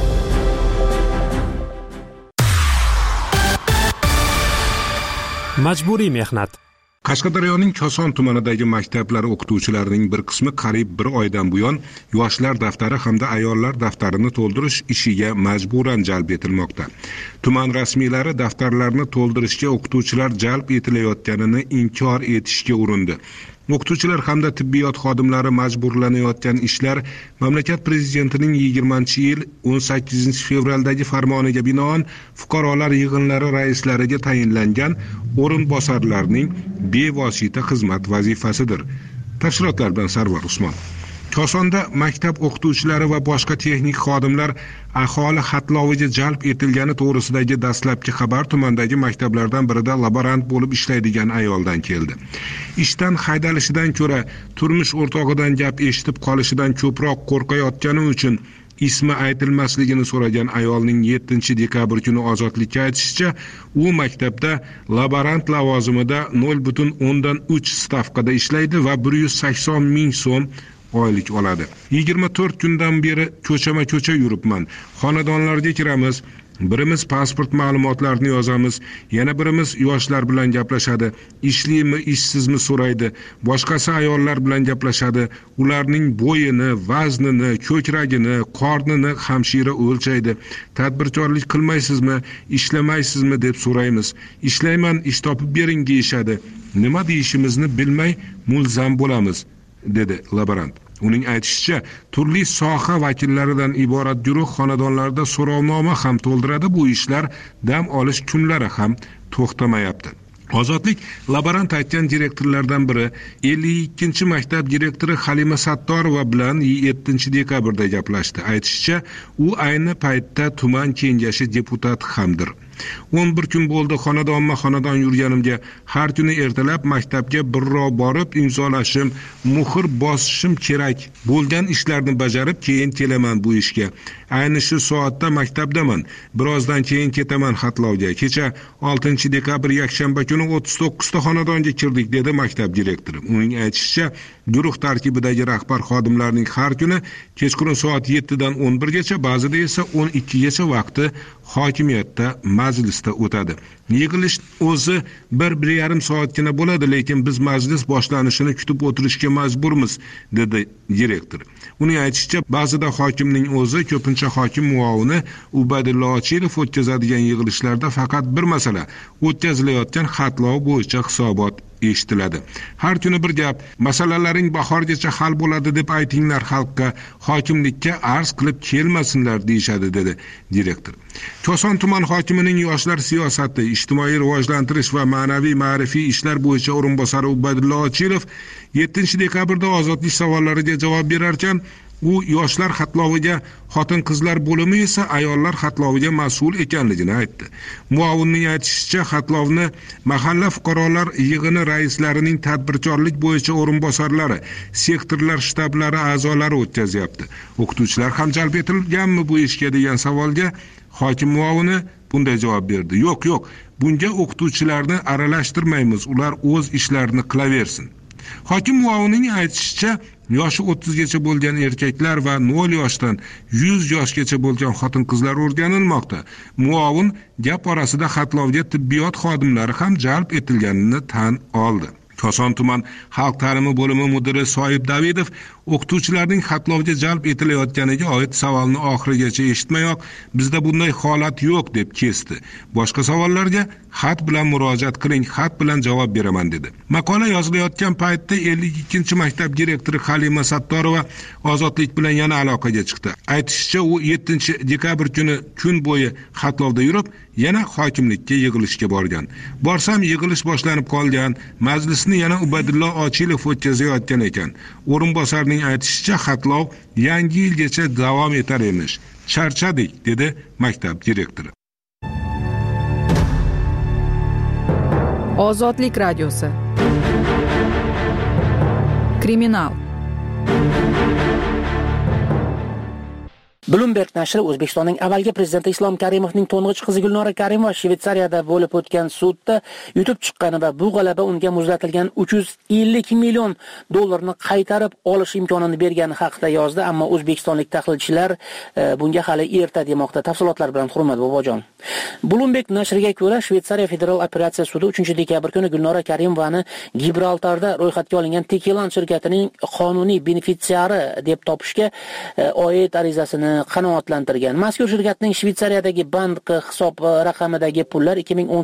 Majburiy mehnat. Qashqadaryoning Koson tumanidagi maktablar o'qituvchilarining bir qismi qariyb 1 oydan buyon yoshlar daftari hamda ayollar daftarini to'ldirish ishiga majburan jalb etilmoqda. Tuman rasmiylari daftarlarni to'ldirishga o'qituvchilar jalb etilayotganini inkor etishga urindi. O'qituvchilar hamda tibbiyot xodimlari majburlanayotgan ishlar mamlakat prezidentining 20-yil 18-fevraldagi farmoniga binoan fuqarolar yig'inlari raislariga tayinlangan o'rinbosarlarning bevosita xizmat vazifasidir. Tafsilotlar bilan Sarvar Usmon. Kosonda maktab o'qituvchilari va boshqa texnik xodimlar aholi xatloviga jalb etilgani to'g'risidagi dastlabki xabar tumandagi maktablardan birida laborant bo'lib ishlaydigan ayoldan keldi. Ishdan haydalishidan ko'ra turmush o'rtog'idan gap eshitib qolishidan ko'proq qo'rqayotgani uchun ismi aytilmasligini so'ragan ayolning 7-dekabr kuni ozodlikka aytishicha, u maktabda laborant lavozimida 0.3 stavkada ishlaydi va 180 ming so'm oylik oladi. 24 kundan beri ko'chama-ko'cha yuribman. Xonadonlarga kiramiz. Birimiz pasport ma'lumotlarini yozamiz, yana birimiz yoshlar bilan gaplashadi. Ishlimi, ishsizmi so'raydi. Boshqasi ayollar bilan gaplashadi. Ularning bo'yini, vaznini, ko'kragini, qornini hamshira o'lchaydi. Tadbirkorlik qilmaysizmi, ishlamaysizmi deb so'raymiz. Ishlayman, ish topib bering deyishadi. Nima deyishimizni bilmay mulzam bo'lamiz, dedi laborant. Uning aytishicha, turli soha vakillaridan iborat guruh xonadonlarda so'rovnoma ham to'ldiradi. Bu ishlar dam olish kunlari ham to'xtamayapti. Ozodlik laborant aytgan direktorlardan biri 52-maktab direktori Halima Sattorova bilan 7-dekabrda gaplashdi. Aytishicha, u ayni paytda tuman kengashi deputati hamdir. 11 kun bo'ldi xonadonma-xonadon yurganimga. Har kuni ertalab maktabga birrov borib imzolashim, muhr bosishim kerak. Bo'lgan ishlarni bajarib keyin kelaman bu ishga. Ayni shu soatda maktabdaman. Birozdan keyin ketaman xatlovga. Kecha 6-dekabr yakshanba kuni 39 ta xonadonga kirdik, dedi maktab direktori. Uning aytishicha, guruh tarkibidagi rahbar xodimlarning har kuni kechqurun soat 7 dan 11 gacha, ba'zida esa 12 gacha vaqti hokimiyatda majlisda o'tadi. Yig'ilish o'zi 1-1,5 soatgina bo'ladi, lekin biz majlis boshlanishini kutib o'tirishga majburmiz, dedi direktor. Uning aytishicha, ba'zida hokimning o'zi, ko'pincha hokim muovini Ubaydullo Ochilov o'tkazadigan yig'ilishlarda faqat bir masala, o'tkazilayotgan xatlov bo'yicha hisobot eshitiladi. Har kuni bir gap, masalalaring bahorgacha hal bo'ladi deb aytinglar xalqqa, hokimlikka arz qilib kelmasinlar deyshadi, dedi direktor. Koson tuman hokimining yoshlar siyosati, ijtimoiy rivojlantirish va ma'naviy ma'rifiy ishlar bo'yicha o'rinbosari Ubaydullo Ochilov 7-dekabrda ozodlik savollariga javob berar ekan, u yoshlar xatloviga, xotin-qizlar bo'limi esa ayollar xatloviga mas'ul ekanligini aytdi. Muovinning aytishicha, xatlovni mahalla fuqarolar yig'ini raislarining tadbirkorlik bo'yicha o'rinbosarlari, sektorlar shtablari a'zolari o'tkazyapti. O'qituvchilar ham jalb etilganmi bu ishga degan savolga hokim muovini bunday javob berdi. Yo'q, bunga o'qituvchilarni aralashtirmaymiz, ular o'z ishlarini qilaversin. Hokim muovinining aytishicha, yoshi 30 gacha bo'lgan erkaklar va 0 yoshdan 100 yoshgacha bo'lgan xotin-qizlar o'rganilmoqda. Muovin gap orasida xatlovga tibbiyot xodimlari ham jalb etilganini tan oldi. Koson tuman xalq ta'limi bo'limi mudiri Soyib Davidov o'qituvchilarning xatlovga jalb etilayotganiga oid savolni oxirigacha eshitmayoq, bizda bunday holat yo'q deb kesdi. Boshqa savollarga xat bilan murojaat qiling, xat bilan javob beraman dedi. Maqola yozilayotgan paytda 52-maktab direktori Halima Sattorova Ozodlik bilan yana aloqaga chiqdi. Aytishicha, u 7-dekabr kuni kun bo'yi xatlovda yurib, yana hokimlikka yig'ilishga borgan. Borsam yig'ilish boshlanib qolgan, majlisni yana Ubaydullo Ochilov o'tkazayotgan ekan. O'rinbosarning aytishicha, xatlov yangi yilgacha davom etar emish. Charchadik, dedi maktab direktori. Ozodlik radiosi. Kriminal. Bloomberg nashri O'zbekistonning avvalgi prezidenti Islom Karimovning to'ng'ich qizi Gulnora Karimova Shveysariyada bo'lib o'tgan sudda yutib chiqqani va bu g'alaba unga muzlatilgan 350 million dollarni qaytarib olish imkonini bergani haqida yozdi, ammo o'zbekistonlik tahlilchilar bunga hali erta demoqda. Tafsilotlar bilan Hurmat Bobojon. Bloomberg nashriga ko'ra, Shveysariya federal operatsiya sudi 3-dekabr kuni Gulnora Karimovani Gibraltarda ro'yxatga olingan Tekilan shirkatining qonuniy benefitsiari deb topishga oid arizasini qanoatlantirgan. Mazkur shirkatning Shveysariyadagi bank hisob raqamidagi pullar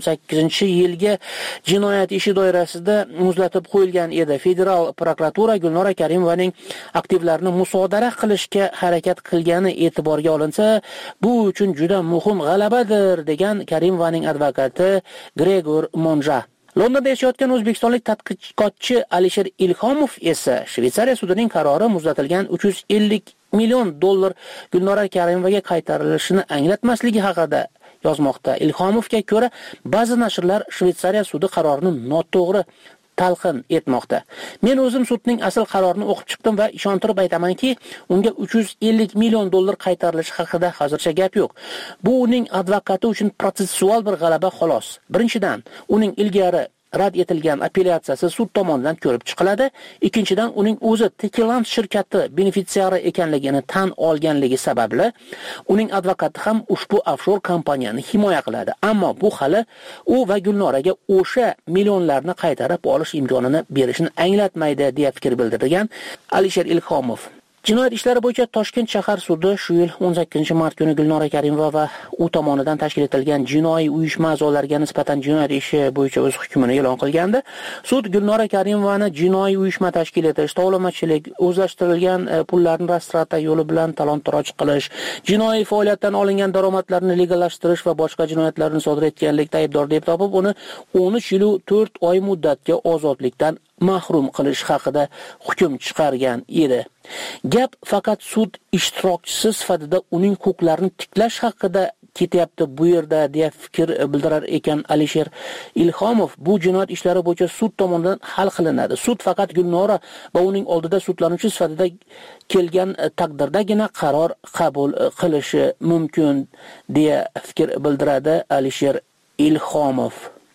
2018-yilga jinoyat ishi doirasida muzlatib qo'yilgan edi. Federal prokuratura Gulnora Karimovaning aktivlarini musodara qilishga harakat qilgani e'tiborga olinsa, bu uchun juda muhim g'alabadir, degan Karimovaning advokati Gregor Monja. Londonda yashayotgan o'zbekistonlik tadqiqotchi Alisher Ilhomov esa Shveysariya sudining qarori muzlatilgan 350 million dollar Gulnora Karimovaga qaytarilishini anglatmasligi haqida yozmoqda. Ilhomovga ko'ra, ba'zi nashrlar Shveysariya sudi qarorini noto'g'ri talqin etmoqda. Men o'zim sudning asl qarorini o'qib chiqdim va ishontirib aytamanki, unga 350 million dollar qaytarilishi haqida hozircha gap yo'q. Bu uning advokati uchun protsessual bir g'alaba xolos. Birinchidan, uning ilgari rad etilgan apellyatsiyasi sud tomonidan ko'rib chiqiladi. Ikkinchidan, uning o'zi Tekilan shirkati benefitsiari ekanligini tan olganligi sababli uning advokati ham ushbu offshor kompaniyani himoya qiladi. Ammo bu hali u va Gulnoraga o'sha millionlarni qaytarib olish imkonini berishini anglatmaydi, deya fikr bildirgan Alisher Ilhomov. Jinoyat ishlari bo'yicha Toshkent shahar sudi shu yil 18-mart kuni Gulnora Karimova va u tomonidan tashkil etilgan jinoiy uyushma a'zolariga nisbatan jinoyat ishi bo'yicha o'z hukmini e'lon qilgandi. Sud Gulnora Karimovani jinoiy uyushma tashkil etish, tovlamachilik, o'zlashtirilgan pullarni rastrata yo'li bilan talon-toroj qilish, jinoiy faoliyatdan olingan daromadlarni legallashtirish va boshqa jinoyatlarni sodir etganlikda aybdor deb topib, uni 13 yil 4 oy muddatga ozodlikdan mahrum qilish haqida hukm chiqargan edi. Gap faqat sud ishtirokchisi sifatida uning huquqlarini tiklash haqida ketyapti bu yerda, deya fikr bildirar ekan Alisher Ilhomov. Bu jinoyat ishlari bo'yicha sud tomonidan hal qilinadi. Sud faqat Gulnora va uning oldida sudlanuvchi sifatida kelgan taqdirdagina qaror qabul qilishi mumkin, deya fikr bildiradi Alisher Ilhomov.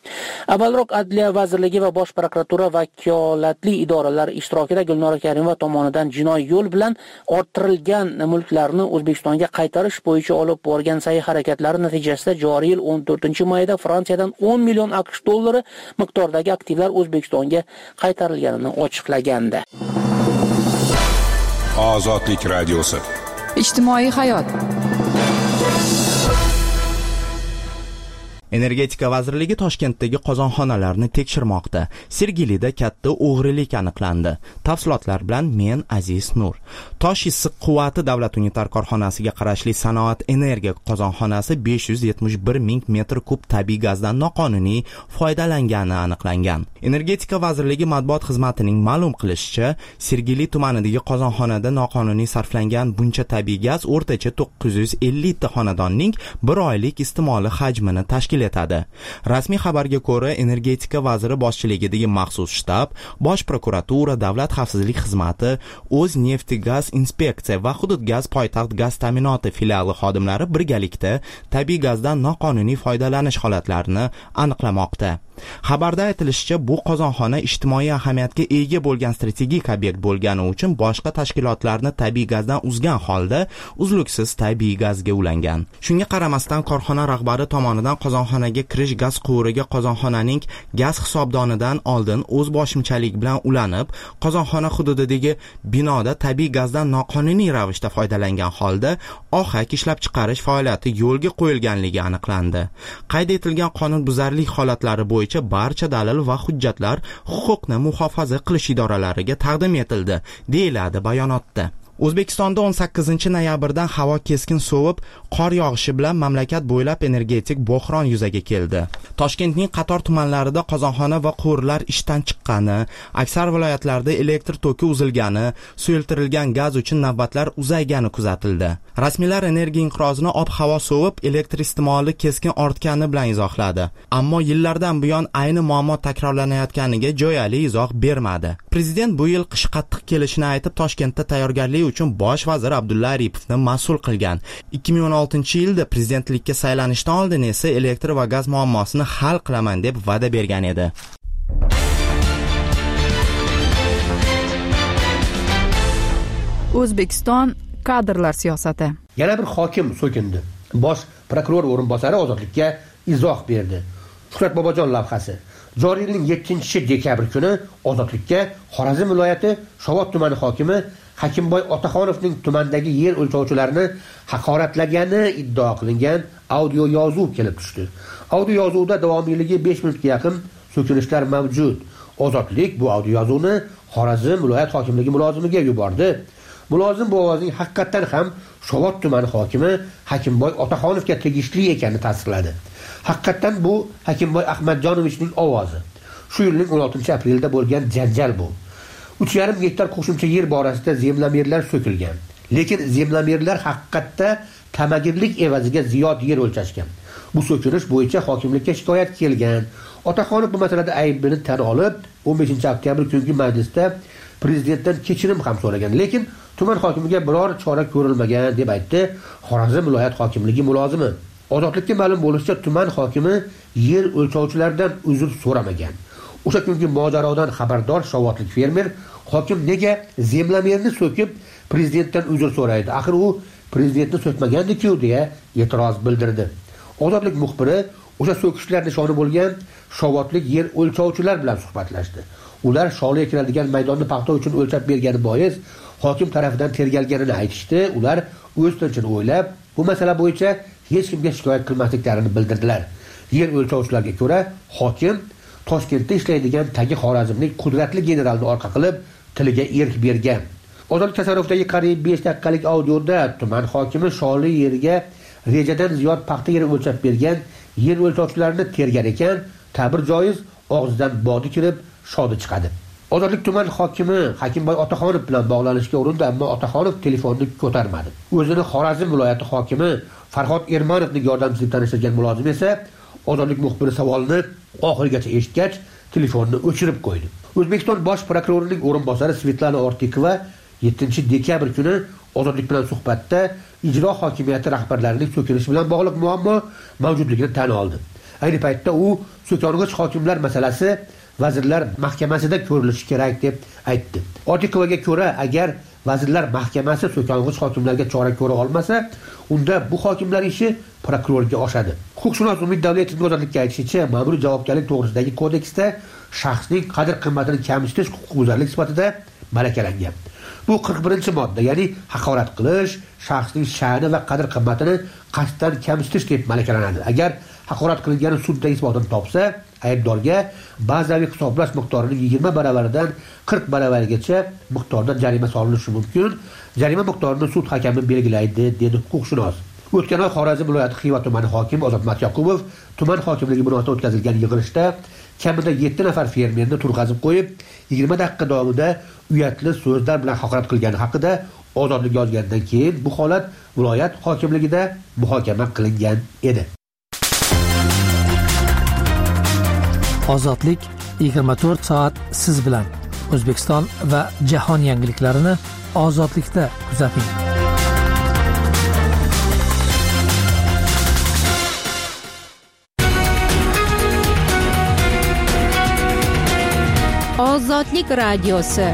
Avvalroq Adliya vazirligi va Bosh prokuratura vakolatli idoralar ishtirokida Gulnora Karimova tomonidan jinoiy yo'l bilan orttirilgan mulklarni O'zbekistonga qaytarish bo'yicha olib borgan sa'y-harakatlari natijasida joriy yil 14-mayda Fransiyadan 10 million AQSh dollari miqdoridagi aktivlar O'zbekistonga qaytarilganini ochiqlagandi. Ozodlik radiosi. Ijtimoiy hayot. Energetika vazirligi Toshkentdagi qozonxonalarni tekshirmoqda. Sergelida katta o'g'rilik aniqlandi. Tafsilotlar bilan men Aziz Nur. Tosh issiq quvvati davlat unitar korxonasiga qarashli Sanoat energiya qozonxonasi 571 ming metr kub tabiiy gazdan noqonuniy foydalangani aniqlangan. Energetika vazirligi matbuot xizmatining ma'lum qilishicha, Sergeli tumanidagi qozonxonada noqonuniy sarflangan buncha tabiiy gaz o'rtacha 950 ta xonadonning bir oylik iste'moli hajmini tashkil etadi. Rasmiy xabarga ko'ra, energetika vaziri boshchiligidagi maxsus shtab, Bosh prokuratura, Davlat xavfsizlik xizmati, O'zneftegaz inspeksiya va Hudud gaz poytaxt gaz ta'minoti filiali xodimlari birgalikda tabiiy gazdan noqonuniy foydalanish holatlarini aniqlamoqda. Xabarda aytilishicha, bu qozonxona ijtimoiy ahamiyatga ega bo'lgan strategik obyekt bo'lgani uchun boshqa tashkilotlarni tabiiy gazdan uzgan holda uzluksiz tabiiy gazga ulangan. Shunga qaramasdan korxona rahbari tomonidan qozonxonaga kirish gaz quvuriga qozonxonaning gaz hisobdonidan oldin o'z boshimchalik bilan ulanib, qozonxona hududidagi binoda tabiiy gazdan noqonuniy ravishda foydalangan holda ohak ishlab chiqarish faoliyati yo'lga qo'yilganligi aniqlandi. Qayd etilgan qonunbuzarlik holatlari bo'yicha barcha dalil va hujjatlar huquqni muhofaza qilish idoralariga taqdim etildi, deyiladi bayonotda. O'zbekistonda 18-noyabrdan havo keskin sovib, qor yog'ishi bilan mamlakat bo'ylab energetik bo'hron yuzaga keldi. Toshkentning qator tumanlarida qozonxona va quvurlar ishdan chiqqani, aksar viloyatlarda elektr toki uzilgani, suyultirilgan gaz uchun navbatlar uzaygani kuzatildi. Rasmiylar energiya inqirozini ob-havo sovib, elektr iste'moli keskin ortgani bilan izohladi. Ammo yillardan buyon ayni muammo takrorlanayotganiga jo'yali izoh bermadi. Prezident bu yil qish qattiq kelishini aytib, Toshkentda tayyorgarlik uchun bosh vazir Abdulla Aripovni mas'ul qilgan. 2016-yilda prezidentlikka saylanishdan oldin esa elektr va gaz muammosini hal qilaman deb va'da bergan edi. O'zbekiston kadrlar siyosati. Yana bir hokim so'kindi. Bosh prokuror o'rinbosari ozodlikka izoh berdi. Shuhrat Bobojon lavhasi. Joriy yilning 7-dekabr kuni ozodlikka Xorazm viloyati Shovot tumani hokimi Hakimboy Otaxonovning tumandagi yer o'lchovchilarini haqoratlagani iddio qilingan audio yozuv kelib tushdi. Audio yozuvda davomiyligi 5 minutga yaqin so'kinishlar mavjud. Ozodlik bu audio yozuvni Xorazm viloyat hokimligi mulozimiga yubordi. Mulozim bu ovozning haqiqatan ham Shovot tumani hokimi Hakimboy Otaxonovga tegishli ekanini tasdiqladi. Haqiqatan bu Hakimboy Ahmadjonovichning ovozi. Shu yilning 16-aprelda bo'lgan janjal bu. 3,5 gektar qo'shimcha yer borasida zemlamerlar so'kilgan. Lekin zemlamerlar haqiqatda tamagirlik evaziga ziyod yer o'lchashgan. Bu so'kilish bo'yicha hokimlikka shikoyat kelgan. Otaxonov bu masalada aybini tan olib, 15-oktyabr kungi majlisda prezidentdan kechirim ham so'ragan. Lekin tuman hokimiga biror chora ko'rilmagan deb aytdi Xorazm viloyat hokimligi mulozimi. Ozodlikka ma'lum bo'lishicha, tuman hokimi yer o'lchovchilardan uzr so'ramagan. O'sha kungi mojarodan xabardor shovotlik fermer hokim nega zemlamerni so'kib prezidentdan uzr so'raydi? Axir u prezidentni so'kmagandi-ku deya e'tiroz bildirdi. Ozodlik muxbiri o'sha so'kishlar nishoni bo'lgan shovotlik yer o'lchovchilar bilan suhbatlashdi. Ular Sholiga kiradigan maydonni paxta uchun o'lchab bergani bois hokim tomonidan tergalganini aytishdi. Ular o'z tinchini o'ylab, bu masala bo'yicha hech kimga shikoyat qilmasliklarini bildirdilar. Yer o'lchovchilarga ko'ra, hokim Toshkentda ishlaydigan tagi Xorazmlik qudratli generalni orqa qilib tiliga erk bergan. Ozodlik tasarrufidagi qariyb 5 daqiqalik audioda tuman hokimi Sholi yeriga rejadan ziyod paxta yeri o'lchab bergan yer o'lchovchilarini tergar ekan, ta'bir joiz, og'zidan bodi kirib shodi chiqadi. Ozodlik tuman hokimi Hakimboy Otaxonov bilan bog'lanishga urindi, ammo Otaxonov telefonni ko'tarmadi. O'zini Xorazm viloyati hokimi Farhod Ermanovning yordamchisiga tanishtirgan mulozim esa Ozodlik muxbiri savolni oxirigacha eshitgach, telefonni o'chirib qo'ydi. O'zbekiston bosh prokurorining o'rinbosari Svetlana Ortikova 7-dekabr kuni Ozodlik bilan suhbatda ijro hokimiyati rahbarlarining so'kilishi bilan bog'liq muammo mavjudligini tan oldi. ayni paytda u so'kong'ich hokimlar masalasi vazirlar mahkamasida ko'rilishi kerak deb aytdi. Otikovaga ko'ra, agar vazirlar mahkamasi so'kong'ich hokimlarga chora ko'ra olmasa, unda bu hokimlar ishi prokurorga oshadi. Huquqshunos Umid Davletovning ozodlikka aytishicha, ma'muriy javobgarlik to'g'risidagi kodeksda shaxsning qadr-qimmatini kamsitish huquqbuzarlik sifatida malakalangan. Bu 41-modda, ya'ni haqorat qilish, shaxsning sha'ni va qadr-qimmatini qasddan kamsitish deb malakalanadi. Agar haqorat qilingani sudda isbotini topsa, aybdorga bazaviy hisoblash miqdorining 20 baravaridan 40 baravarigacha miqdorda jarima solinishi mumkin. Jarima miqdorini sud hakami belgilaydi, dedi huquqshunos. O'tgan oy Xorazm viloyati Xiva tumani hokimi Ozod Matyaqubov tuman hokimligi binosida o'tkazilgan yig'ilishda kamida 7 nafar fermerni turg'azib qo'yib, 20 daqiqa davomida uyatli so'zlar bilan haqorat qilgani haqida ozodlik yozgandan keyin bu holat viloyat hokimligida muhokama qilingan edi. Ozodlik 24 soat siz bilan. O'zbekiston va jahon yangiliklarini ozodlikda kuzating. Ozodlik radiosi.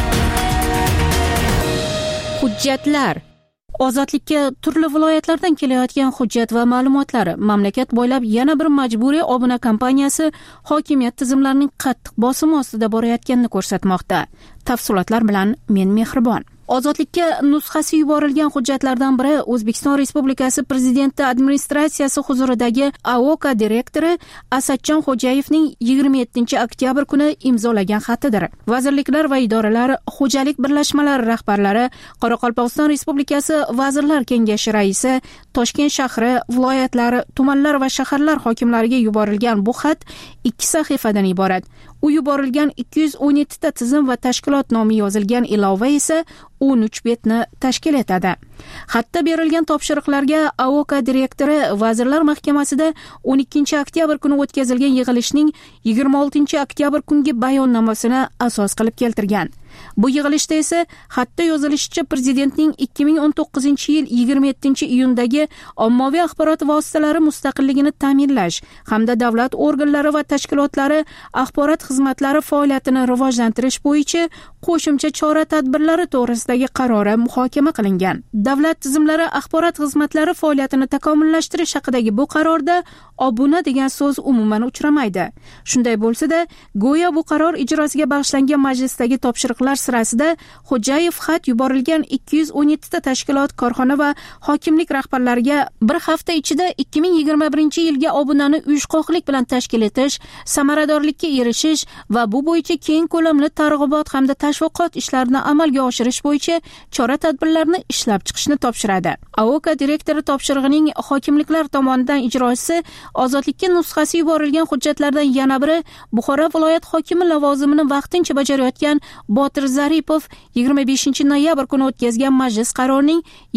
Hujjatlar. Ozodlikka turli viloyatlardan kelayotgan hujjat va ma'lumotlar mamlakat bo'ylab yana bir majburiy obuna kampaniyasi hokimiyat tizimlarining qattiq bosimi ostida borayotganini ko'rsatmoqda. Tafsilotlar bilan men Mehribon. Ozodlikka nusxasi yuborilgan hujjatlardan biri O'zbekiston Respublikasi Prezidenti administratsiyasi huzuridagi AOKA direktori Asadjon Xo'jayevning 27-oktyabr kuni imzolagan xatidir. Vazirliklar va idoralar, xo'jalik birlashmalari rahbarlari, Qoraqalpog'iston Respublikasi Vazirlar Kengashi raisi, Toshkent shahri, viloyatlar, tumanlar va shaharlar hokimlariga yuborilgan bu xat 2 sahifadan iborat. U yuborilgan 217 ta tizim va tashkilot nomi yozilgan ilova esa 13 betni tashkil etadi. Xatda berilgan topshiriqlarga AOKA direktori Vazirlar Mahkamasida 12 oktyabr kuni o'tkazilgan yig'ilishning 26 oktyabr kungi bayonnomasini asos qilib keltirgan. Bu yig'ilishda esa xatda yozilishicha prezidentning 2019-yil 27-iyundagi ommaviy axborot vositalari mustaqilligini ta'minlash hamda davlat organlari va tashkilotlari axborot xizmatlari faoliyatini rivojlantirish bo'yicha qo'shimcha chora-tadbirlari to'g'risidagi qarori muhokama qilingan. Davlat tizimlari axborot xizmatlari faoliyatini takomillashtirish haqidagi bu qarorda obuna degan so'z umuman uchramaydi. Shunday bo'lsa-da, go'yo bu qaror ijrosiga bag'ishlangan majlisdagi topshiriqlar sirasida Xo'jayev xat yuborilgan 217 ta tashkilot, korxona va hokimlik rahbarlariga bir hafta ichida 2021-yilga obunani uyushqoqlik bilan tashkil etish, samaradorlikka erishish va bu bo'yicha keng ko'lamli targ'ibot hamda tashviqot ishlarini amalga oshirish bo'yicha chora-tadbirlarni ishlab chiqishni topshiradi. AOKA direktori topshirig'ining hokimliklar tomonidan ijrosi ozodlikka nusxasi yuborilgan hujjatlardan yana biri Buxoro viloyat hokimi lavozimini vaqtincha bajarayotgan Botir Zaripov 25 noyabr kuni o'tkazgan majlis qarorining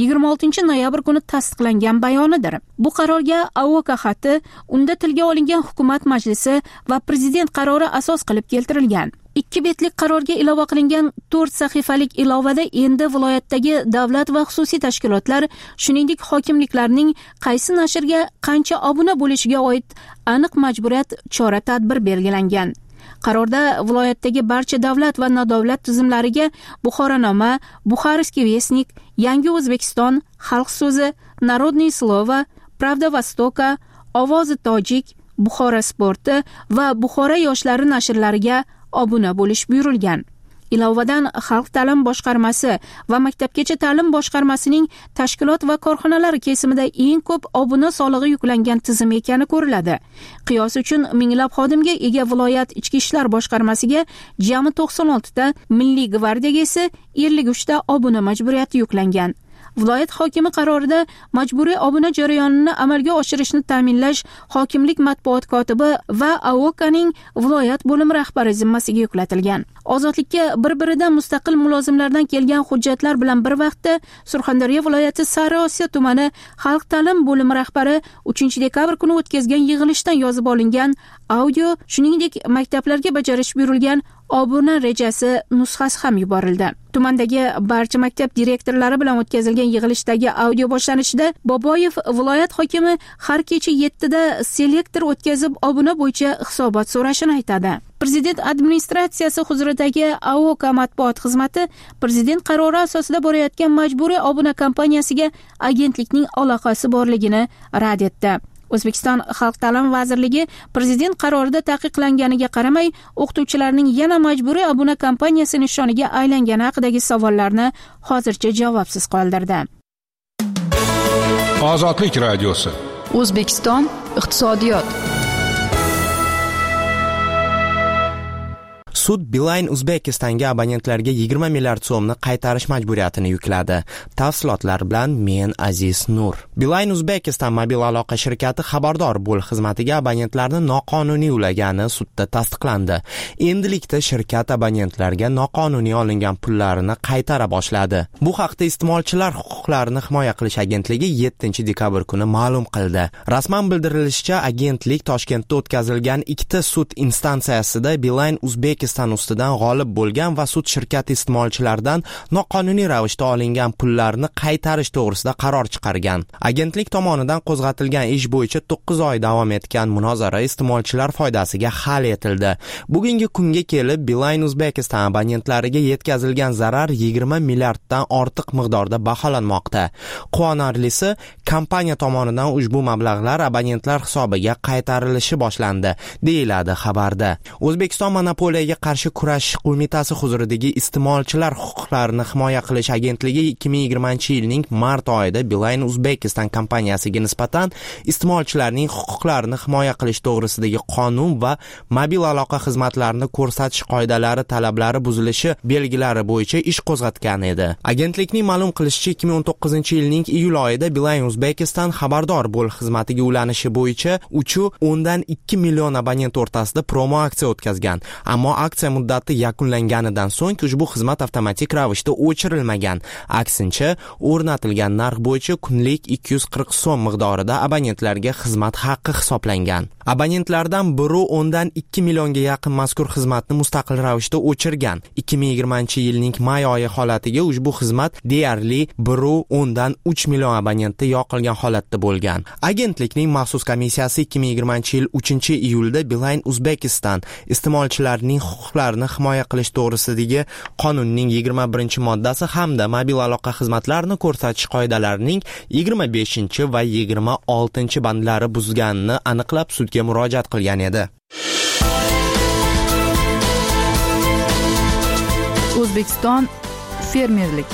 26 noyabr kuni tasdiqlangan bayonidir. Bu qarorga AOKA xati, unda tilga olingan hukumat majlisi va prezident qarori asos qilib keltirilgan. 2 betlik qarorga ilova qilingan 4 sahifalik ilovada endi viloyatdagi davlat va xususiy tashkilotlar, shuningdek hokimliklarning qaysi nashrga qancha obuna bo'lishiga oid aniq majburiyat chora-tadbir belgilangan. Qarorda viloyatdagi barcha davlat va nodavlat tizimlariga Buxoronoma, Buxarskiy Vestnik, Yangi O'zbekiston, Xalq so'zi, Narodniy slovo, Pravda Vostoka, Ovozi tojik, Buxoro sporti va Buxoro yoshlari nashrlariga obuna bo'lish buyurilgan. Ilovadan Xalq ta'lim boshqarmasi va Maktabgacha ta'lim boshqarmasining tashkilot va korxonalar kesimida eng ko'p obuna solig'i yuklangan tizim ekani ko'riladi. Qiyos uchun minglab xodimga ega viloyat ichki ishlar boshqarmasiga jami 96 ta, Milliy gvardiyaga esa 53 ta obuna majburiyati yuklangan. Viloyat hokimi qarorida majburiy obuna jarayonini amalga oshirishni ta'minlash hokimlik matbuot kotibi va AOKAning viloyat bo'limi rahbari zimmasiga yuklatilgan. Ozodlikka bir-biridan mustaqil mulozimlardan kelgan hujjatlar bilan bir vaqtda Surxondaryo viloyati Sariosiyo tumani xalq ta'lim bo'limi rahbari 3-dekabr kuni o'tkazgan yig'ilishdan yozib olingan audio, shuningdek maktablarga bajarish buyurilgan obuna rejasi nusxasi ham yuborildi. Tumandagi barcha maktab direktorlari bilan o'tkazilgan yig'ilishdagi audio boshlanishida Boboyev viloyat hokimi har kecha 7 da selektor o'tkazib obuna bo'yicha hisobot so'rashini aytadi. Prezident administratsiyasi huzuridagi AOK matbuot xizmati prezident qarori asosida borayotgan majburiy obuna kampaniyasiga agentlikning aloqasi borligini rad etdi. O'zbekiston Xalq ta'limi vazirligi prezident qarorida taqiqlanganiga qaramay, o'qituvchilarning yana majburiy obuna kampaniyasi nishoniga aylangani haqidagi savollarni hozircha javobsiz qoldirdi. Ozodlik radiosi. O'zbekiston iqtisodiyot. Sud Beeline Uzbekistonga abonentlarga 20 milliard so'mni qaytarish majburiyatini yukladi. Tafsilotlar bilan men Aziz Nur. Beeline Uzbekiston mobil aloqa shirkati xabardor bo'l xizmatiga abonentlarni noqonuniy ulagani sudda tasdiqlandi. Endilikda shirkat abonentlarga noqonuniy olingan pullarini qaytara boshladi. Bu haqda iste'molchilar huquqlarini himoya qilish agentligi 7 dekabr kuni ma'lum qildi. Rasman bildirilishicha, agentlik Toshkentda o'tkazilgan ikkita sud instansiyasida Beeline Uzbekiston ustidan g'olib bo'lgan va sud shirkati iste'molchilardan noqonuniy ravishda olingan pullarni qaytarish to'g'risida qaror chiqargan. Agentlik tomonidan qo'zg'atilgan ish bo'yicha 9 oy davom etgan munozara iste'molchilar foydasiga hal etildi. Bugungi kunga kelib Beeline Uzbekiston abonentlariga yetkazilgan zarar 20 milliarddan ortiq miqdorda baholanmoqda. Quvonarlisi, kompaniya tomonidan ushbu mablag'lar abonentlar hisobiga qaytarilishi boshlandi, deyiladi xabarda. O'zbekiston monopoliyaga qarshi kurash qo'mitasi huzuridagi iste'molchilar huquqlarini himoya qilish agentligi 2020-yilning mart oyida Beeline Uzbekiston kompaniyasiga nisbatan iste'molchilarning huquqlarini himoya qilish to'g'risidagi qonun va mobil aloqa xizmatlarini ko'rsatish qoidalari talablari buzilishi belgilari bo'yicha ish qo'zg'atgan edi. Agentlikning ma'lum qilishicha, 2019-yilning iyul oyida Beeline Uzbekiston xabardor bo'l xizmatiga ulanishi bo'yicha 3.2 million abonent o'rtasida promo aksiya o'tkazgan. Ammo aksiya muddati yakunlanganidan so'ng ushbu xizmat avtomatik ravishda o'chirilmagan. Aksincha, o'rnatilgan narx bo'yicha kunlik 240 so'm miqdorida abonentlarga xizmat haqqi hisoblangan. Abonentlardan biri 2 millionga yaqin mazkur xizmatni mustaqil ravishda o'chirgan. 2020-yilning may oyi holatiga ushbu xizmat deyarli 1.3 million abonentda yoqilgan holatda bo'lgan. Agentlikning maxsus komissiyasi 2020-yil 3-iyulda Beeline Uzbekiston iste'molchilarning huquqlarini himoya qilish to'g'risidagi qonunning 21-moddasi hamda mobil aloqa xizmatlarini ko'rsatish qoidalarining 25 va 26 bandlari buzganini aniqlab sudga murojaat qilgan edi. O'zbekiston fermerlik.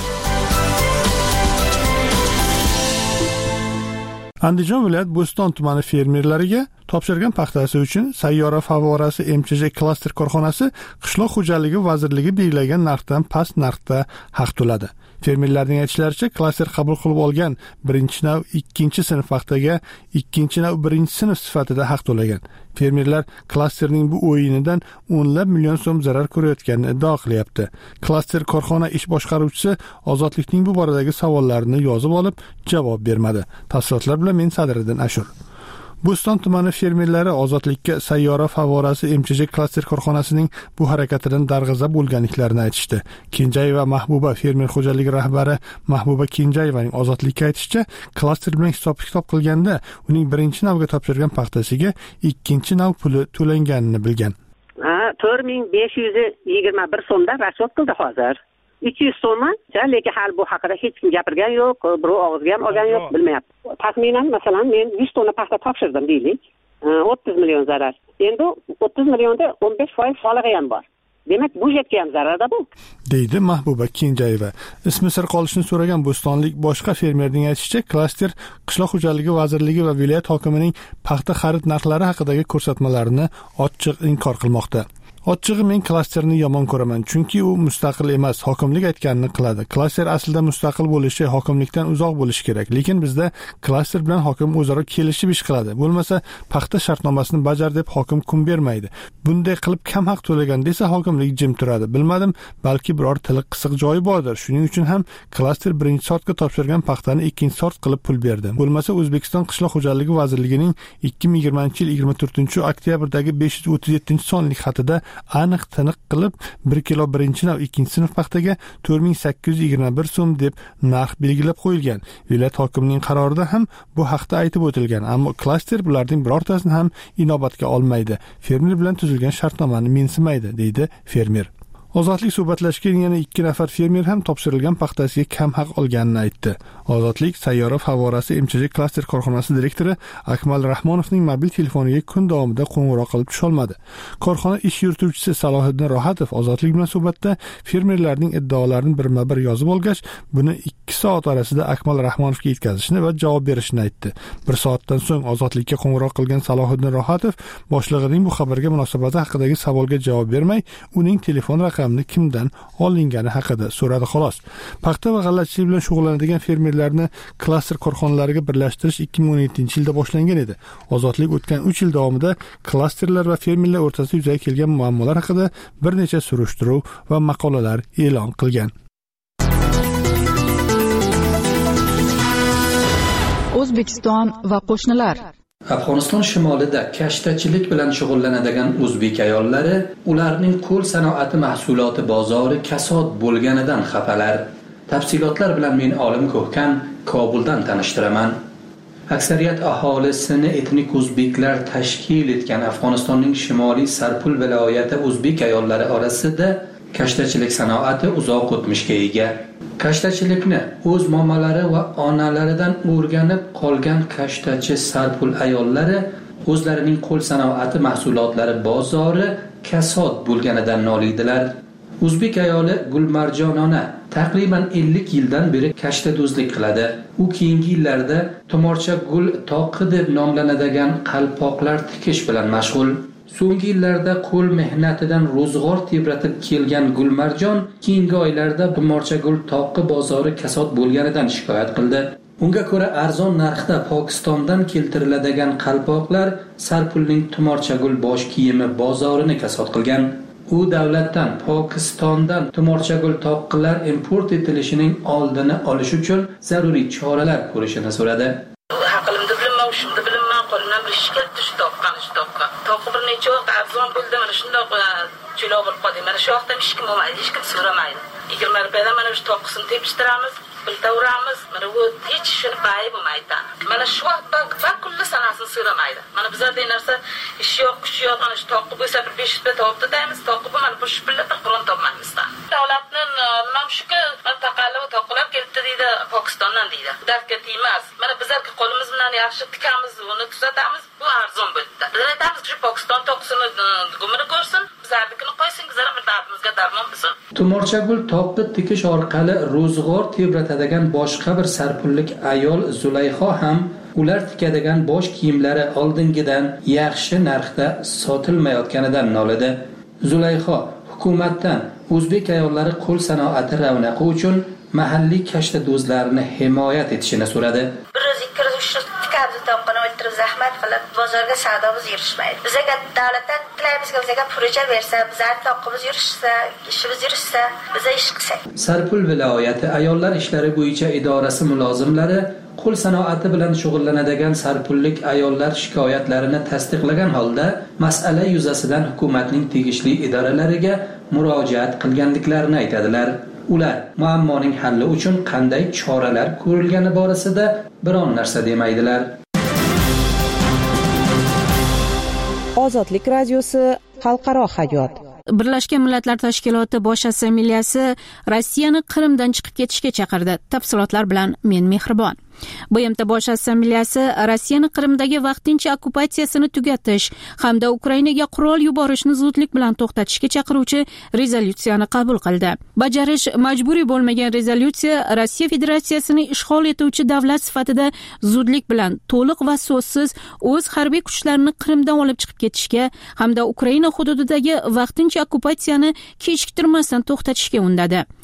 Andijon viloyat Bo'ston tumani fermerlariga topshirgan paxtasi uchun sayyora favorasi MCJ klaster korxonasi Qishloq xo'jaligi vazirligi belgilagan narxdan past narxda haq to'ladi. Fermerlarning aytishlaricha, klaster qabul qilib olgan 1-nav 2-sinf paxtaga 2-nav 1-sinf sifatida haq to'lagan. Fermerlar klasterning bu o'yinidan o'nlab million so'm zarar ko'rayotganini iddao qilyapti. Klaster korxona ish boshqaruvchisi Ozodlikning bu boradagi savollarini yozib olib, javob bermadi. Tafsilotlar bilan men Sadriddin Ashur. Bo'ston tumani fermerlari Ozodlikka sayyora favorasi MCJ klaster korxonasining bu harakatidan darg'azab bo'lganliklarini aytishdi. Kenjayeva Mahbuba fermer xo'jaligi rahbari Mahbuba Kenjayevaning Ozodlikka aytishicha, klaster bilan hisob-kitob qilganda uning 1-navga topshirgan paxtasiga 2-nav puli to'langanini bilgan. 4521 so'mda rasvot qildi hozir. 200 so'mmi? Lekin hali bu haqida hech kim gapirgan yo'q, birov og'izga ham olgan yo'q, bilmayapti. Taxminan masalan men 100 tonna paxta topshirdim deylik. 30 million zarar. Endi 30 millionda 15% solig'i ham bor. Demak, budjetga ham zararda bu. deydi Mahbuba Kenjayeva. Ismi sir qolishini so'ragan bo'stonlik boshqa fermerning aytishicha, klaster Qishloq xo'jaligi vazirligi va viloyat hokimining paxta xarid narxlari haqidagi ko'rsatmalarini ochiq inkor qilmoqda. Ochig'i men klasterni yomon ko'raman, chunki u mustaqil emas, hokimlik aytganini qiladi. Klaster aslida mustaqil bo'lishi, hokimlikdan uzoq bo'lishi kerak. Lekin bizda klaster bilan hokim o'zaro kelishib ish qiladi. Bo'lmasa paxta shartnomasini bajar deb hokim kun bermaydi. Bunday qilib kam haq to'lagan desa hokimlik jim turadi. Bilmadim, balki biror tili qisiq joyi bordir. Shuning uchun ham klaster 1-sortga topshirgan paxtani 2-sort qilib pul berdi. Bo'lmasa O'zbekiston Qishloq xo'jaligi vazirligining 2020-yil 24-oktyabrdagi 537-sonlik xatida aniq tiniq qilib 1 kilo birinchi nav 2 sinf paxtaga 4821 so'm deb narx belgilab qo'yilgan. Viloyat hokimining qarorida ham bu haqda aytib o'tilgan, ammo klaster bularning birortasini ham inobatga olmaydi. Fermer bilan tuzilgan shartnomani mensimaydi, deydi fermer. Ozodlik suhbatlashgan yana 2 nafar fermer ham topshirilgan paxtasiga kam haq olganini aytdi. Ozodlik Sayyora favorasi MCJ klaster korxonasi direktori Akmal Rahmonovning mobil telefoniga kun davomida qo'ng'iroq qilib tusholmadi. Korxona ish yurituvchisi Salohiddin Rohatov Ozodlik bilan suhbatda fermerlarning iddaolarini birma-bir yozib olgach, buni 2 soat orasida Akmal Rahmonovga yetkazishni va javob berishni aytdi. 1 soatdan so'ng Ozodlikka qo'ng'iroq qilgan Salohiddin Rohatov boshlig'ining bu xabarga munosabati haqidagi savolga javob bermay, uning telefon raqamini kimdan olingani haqida so'radi xolos. Paxta va g'allachilik bilan shug'ullanadigan fermerlarni klaster korxonalariga birlashtirish 2017-yilda boshlangan edi. Ozodlik o'tgan 3 yil davomida klasterlar va fermerlar o'rtasida yuzaga kelgan muammolar haqida bir necha surishtiruv va maqolalar e'lon qilgan. O'zbekiston va qo'shnilar. Afg'oniston shimolida kashtachilik bilan shug'ullanadigan o'zbek ayollari ularning qo'l sanoati mahsuloti bozori kasod bo'lganidan xafalar. Tafsilotlar bilan men Olim Ko'hkan Kobuldan tanishtiraman. Aksariyat aholisini etnik o'zbeklar tashkil etgan Afg'onistonning shimoliy Sarpul viloyati o'zbek ayollari orasida kashtachilik sanoati uzoq o'tmishga ega. Kashtachilikni o'z momalari va onalaridan o'rganib qolgan kashtachi Sarpul ayollari o'zlarining qo'l sanoati mahsulotlari bozori kasod bo'lganidan noliydilar. O'zbek ayoli Gulmarjonona taqriban 50 yildan beri kashtadozlik qiladi. U keyingi yillarda tumorcha gul toqi deb nomlanadigan qalpoqlar tikish bilan mashg'ul. So'nggi yillarda qo'l mehnatidan ro'zg'or tebratib kelgan Gulmarjon keyingi oylarda tumorcha gul toqi bozori kasod bo'lganidan shikoyat qildi. Unga ko'ra arzon narxda Pokistondan keltiriladigan qalpoqlar Sarpulning tumorcha gul bosh kiyimi bozorini kasod qilgan. U davlatdan Pokistondan tumorcha gul toqilar import etilishining oldini olish uchun zaruriy choralar ko'rishini so'radi. Haqimda bilinmovishimda bilinmay qo'limdan bir ish keldi shu toqqa. Toqqa bir necha vaqt arzon bo'ldi, mana shundoq chilo bo'lib qoldi. Mana shu vaqtda hech kim olmaydi, hech kim so'ramaydi. 20 rupiyadan mana shu toqqisini tepishtiramiz, biltavramiz. Mana bu hech shuni bayi bo'lmaydi. Mana shu vaqtda kulli sanasini so'ramaydi. Mana bizlarda narsa ish yo'q, kuch yo'q. Mana shu toqqi bo'lsa bir 5 rupiya topib taymiz, toqqi bo'lmadi, bu shpilla qiron topmaymiz. Davlatning nima shuki taqalib toqilib keldi deydi, Pokistondan deydi. Dardga tegmas. Mana bizlarga qo'limiz bilan yaxshi tikamiz, uni tuzatamiz, bu arzon bo'ldi. Biz aytamiz shu Pokiston toqisini gumini ko'rsin, bizlarnikini qo'ysin, bizlar bir dardimizga darmon bo'lsin. Tumorcha gul toqi tikish orqali ro'zg'or tebratadigan boshqa bir sarpullik ayol Zulayxo ham ular tikadigan bosh kiyimlari oldingidan yaxshi narxda sotilmayotganidan nolidi. Zulayxo hukumatdan o'zbek ayollari qo'l sanoati ravnaqi uchun mahalliy kashtadozlarni himoyat etishini so'radi. Zahmat qilib bozorga savdomiz yurishmaydi. Bizga davlatdan tilaymizga bizga proje bersa, bizlar toqimiz yurishsa, ishimiz yurishsa, biz ish qilsak. Sarpul viloyati ayollar ishlari bo'yicha idorasi mulozimlari qo'l sanoati bilan shug'ullanadigan sarpullik ayollar shikoyatlarini tasdiqlagan holda masala yuzasidan hukumatning tegishli idoralariga murojaat qilganliklarini aytadilar. Ular muammoning halli uchun qanday choralar ko'rilgani borasida biron narsa demaydilar. Ozodlik radiosi xalqaro hayot. Birlashgan Millatlar Tashkiloti Bosh Assambleyasi Rossiyani Qrimdan chiqib ketishga chaqirdi. Tafsilotlar bilan men Mehribon. BMT Bosh Assambleyasi Rossiyani Qrimdagi vaqtincha okkupatsiyasini tugatish hamda Ukrainaga qurol yuborishni zudlik bilan to'xtatishga chaqiruvchi rezolyutsiyani qabul qildi. Bajarish majburiy bo'lmagan rezolyutsiya Rossiya Federatsiyasini ishg'ol etuvchi davlat sifatida zudlik bilan to'liq va so'zsiz o'z harbiy kuchlarini Qrimdan olib chiqib ketishga hamda Ukraina hududidagi vaqtincha okkupatsiyani kechiktirmasdan to'xtatishga undadi.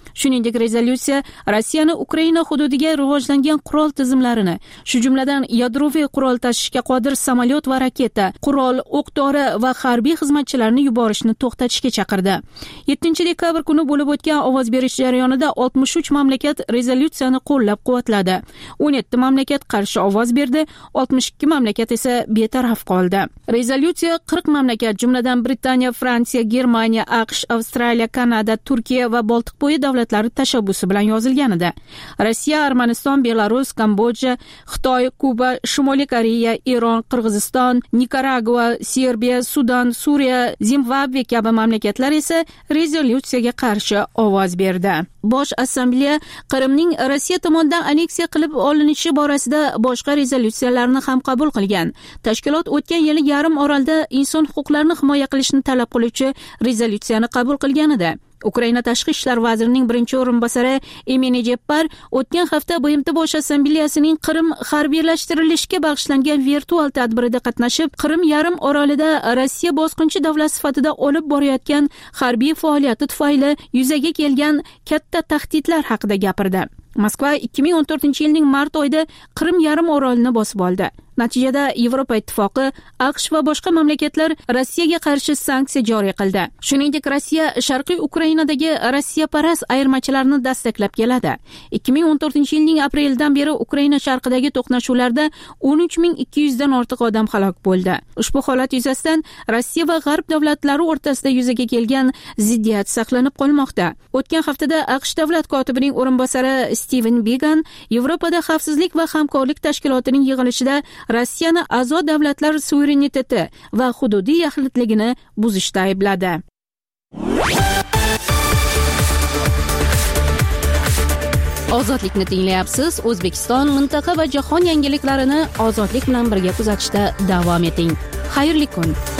Shuningdek, rezolyutsiya Rossiyani Ukraina hududiga rivojlangan qurol tizimlarini, shu jumladan yadroviy qurol tashishga qodir samolyot va raketa, qurol, o'q-dori va harbiy xizmatchilarni yuborishni to'xtatishga chaqirdi. 7-dekabr kuni bo'lib o'tgan ovoz berish jarayonida 63 mamlakat rezolyutsiyani qo'llab-quvvatladi. 17 mamlakat qarshi ovoz berdi, 62 mamlakat esa betaraf qoldi. Rezolyutsiya 40 mamlakat, jumladan Britaniya, Fransiya, Germaniya, AQSh, Avstraliya, Kanada, Turkiya va Boltiqbo'yi davlatlari tashabbusi bilan yozilgan edi. Rossiya, Armaniston, Belarus, Kambodja, Xitoy, Kuba, Shimoliy Koreya, Eron, Qirg'iziston, Nikaragua, Serbiya, Sudan, Suriya, Zimbabve kabi mamlakatlar esa rezolyutsiyaga qarshi ovoz berdi. Bosh assambleya Qrimning Rossiya tomonidan aneksiya qilib olinishi borasida boshqa rezolyutsiyalarni ham qabul qilgan. Tashkilot o'tgan yili yarim orolda inson huquqlarini himoya qilishni talab qiluvchi rezolyutsiyani qabul qilgan edi. Ukraina tashqi ishlar vazirining birinchi o'rinbosari Emine Jeppar o'tgan hafta BMT bosh assambleyasining Qrim harbiylashtirilishga bag'ishlangan virtual tadbirida qatnashib, Qrim yarim orolida Rossiya bosqinchi davlat sifatida olib borayotgan harbiy faoliyati tufayli yuzaga kelgan katta tahdidlar haqida gapirdi. Moskva 2014-yilning mart oyida Qrim yarim orolini bosib oldi. Natijada Yevropa ittifoqi, AQSh va boshqa mamlakatlar Rossiyaga qarshi sanksiya joriy qildi. Shuningdek, Rossiya Sharqiy Ukrainadagi Rossiyaparast ayirmachilarni dastaklab keladi. 2014-yilning aprelidan beri Ukraina sharqidagi to'qnashuvlarda 13200 dan ortiq odam halok bo'ldi. Ushbu holat yuzasidan Rossiya va G'arb davlatlari o'rtasida yuzaga kelgan ziddiyat saqlanib qolmoqda. O'tgan haftada AQSh davlat kotibining o'rinbosari Steven Biegun Yevropada xavfsizlik va hamkorlik tashkilotining yig'ilishida Rossiyani a'zo davlatlar suvereniteti va hududiy yaxlitligini buzishda aybladi. Ozodlikni tinglayapsiz. O'zbekiston, mintaqa va jahon yangiliklarini ozodlik bilan birga kuzatishda davom eting. Xayrli kun.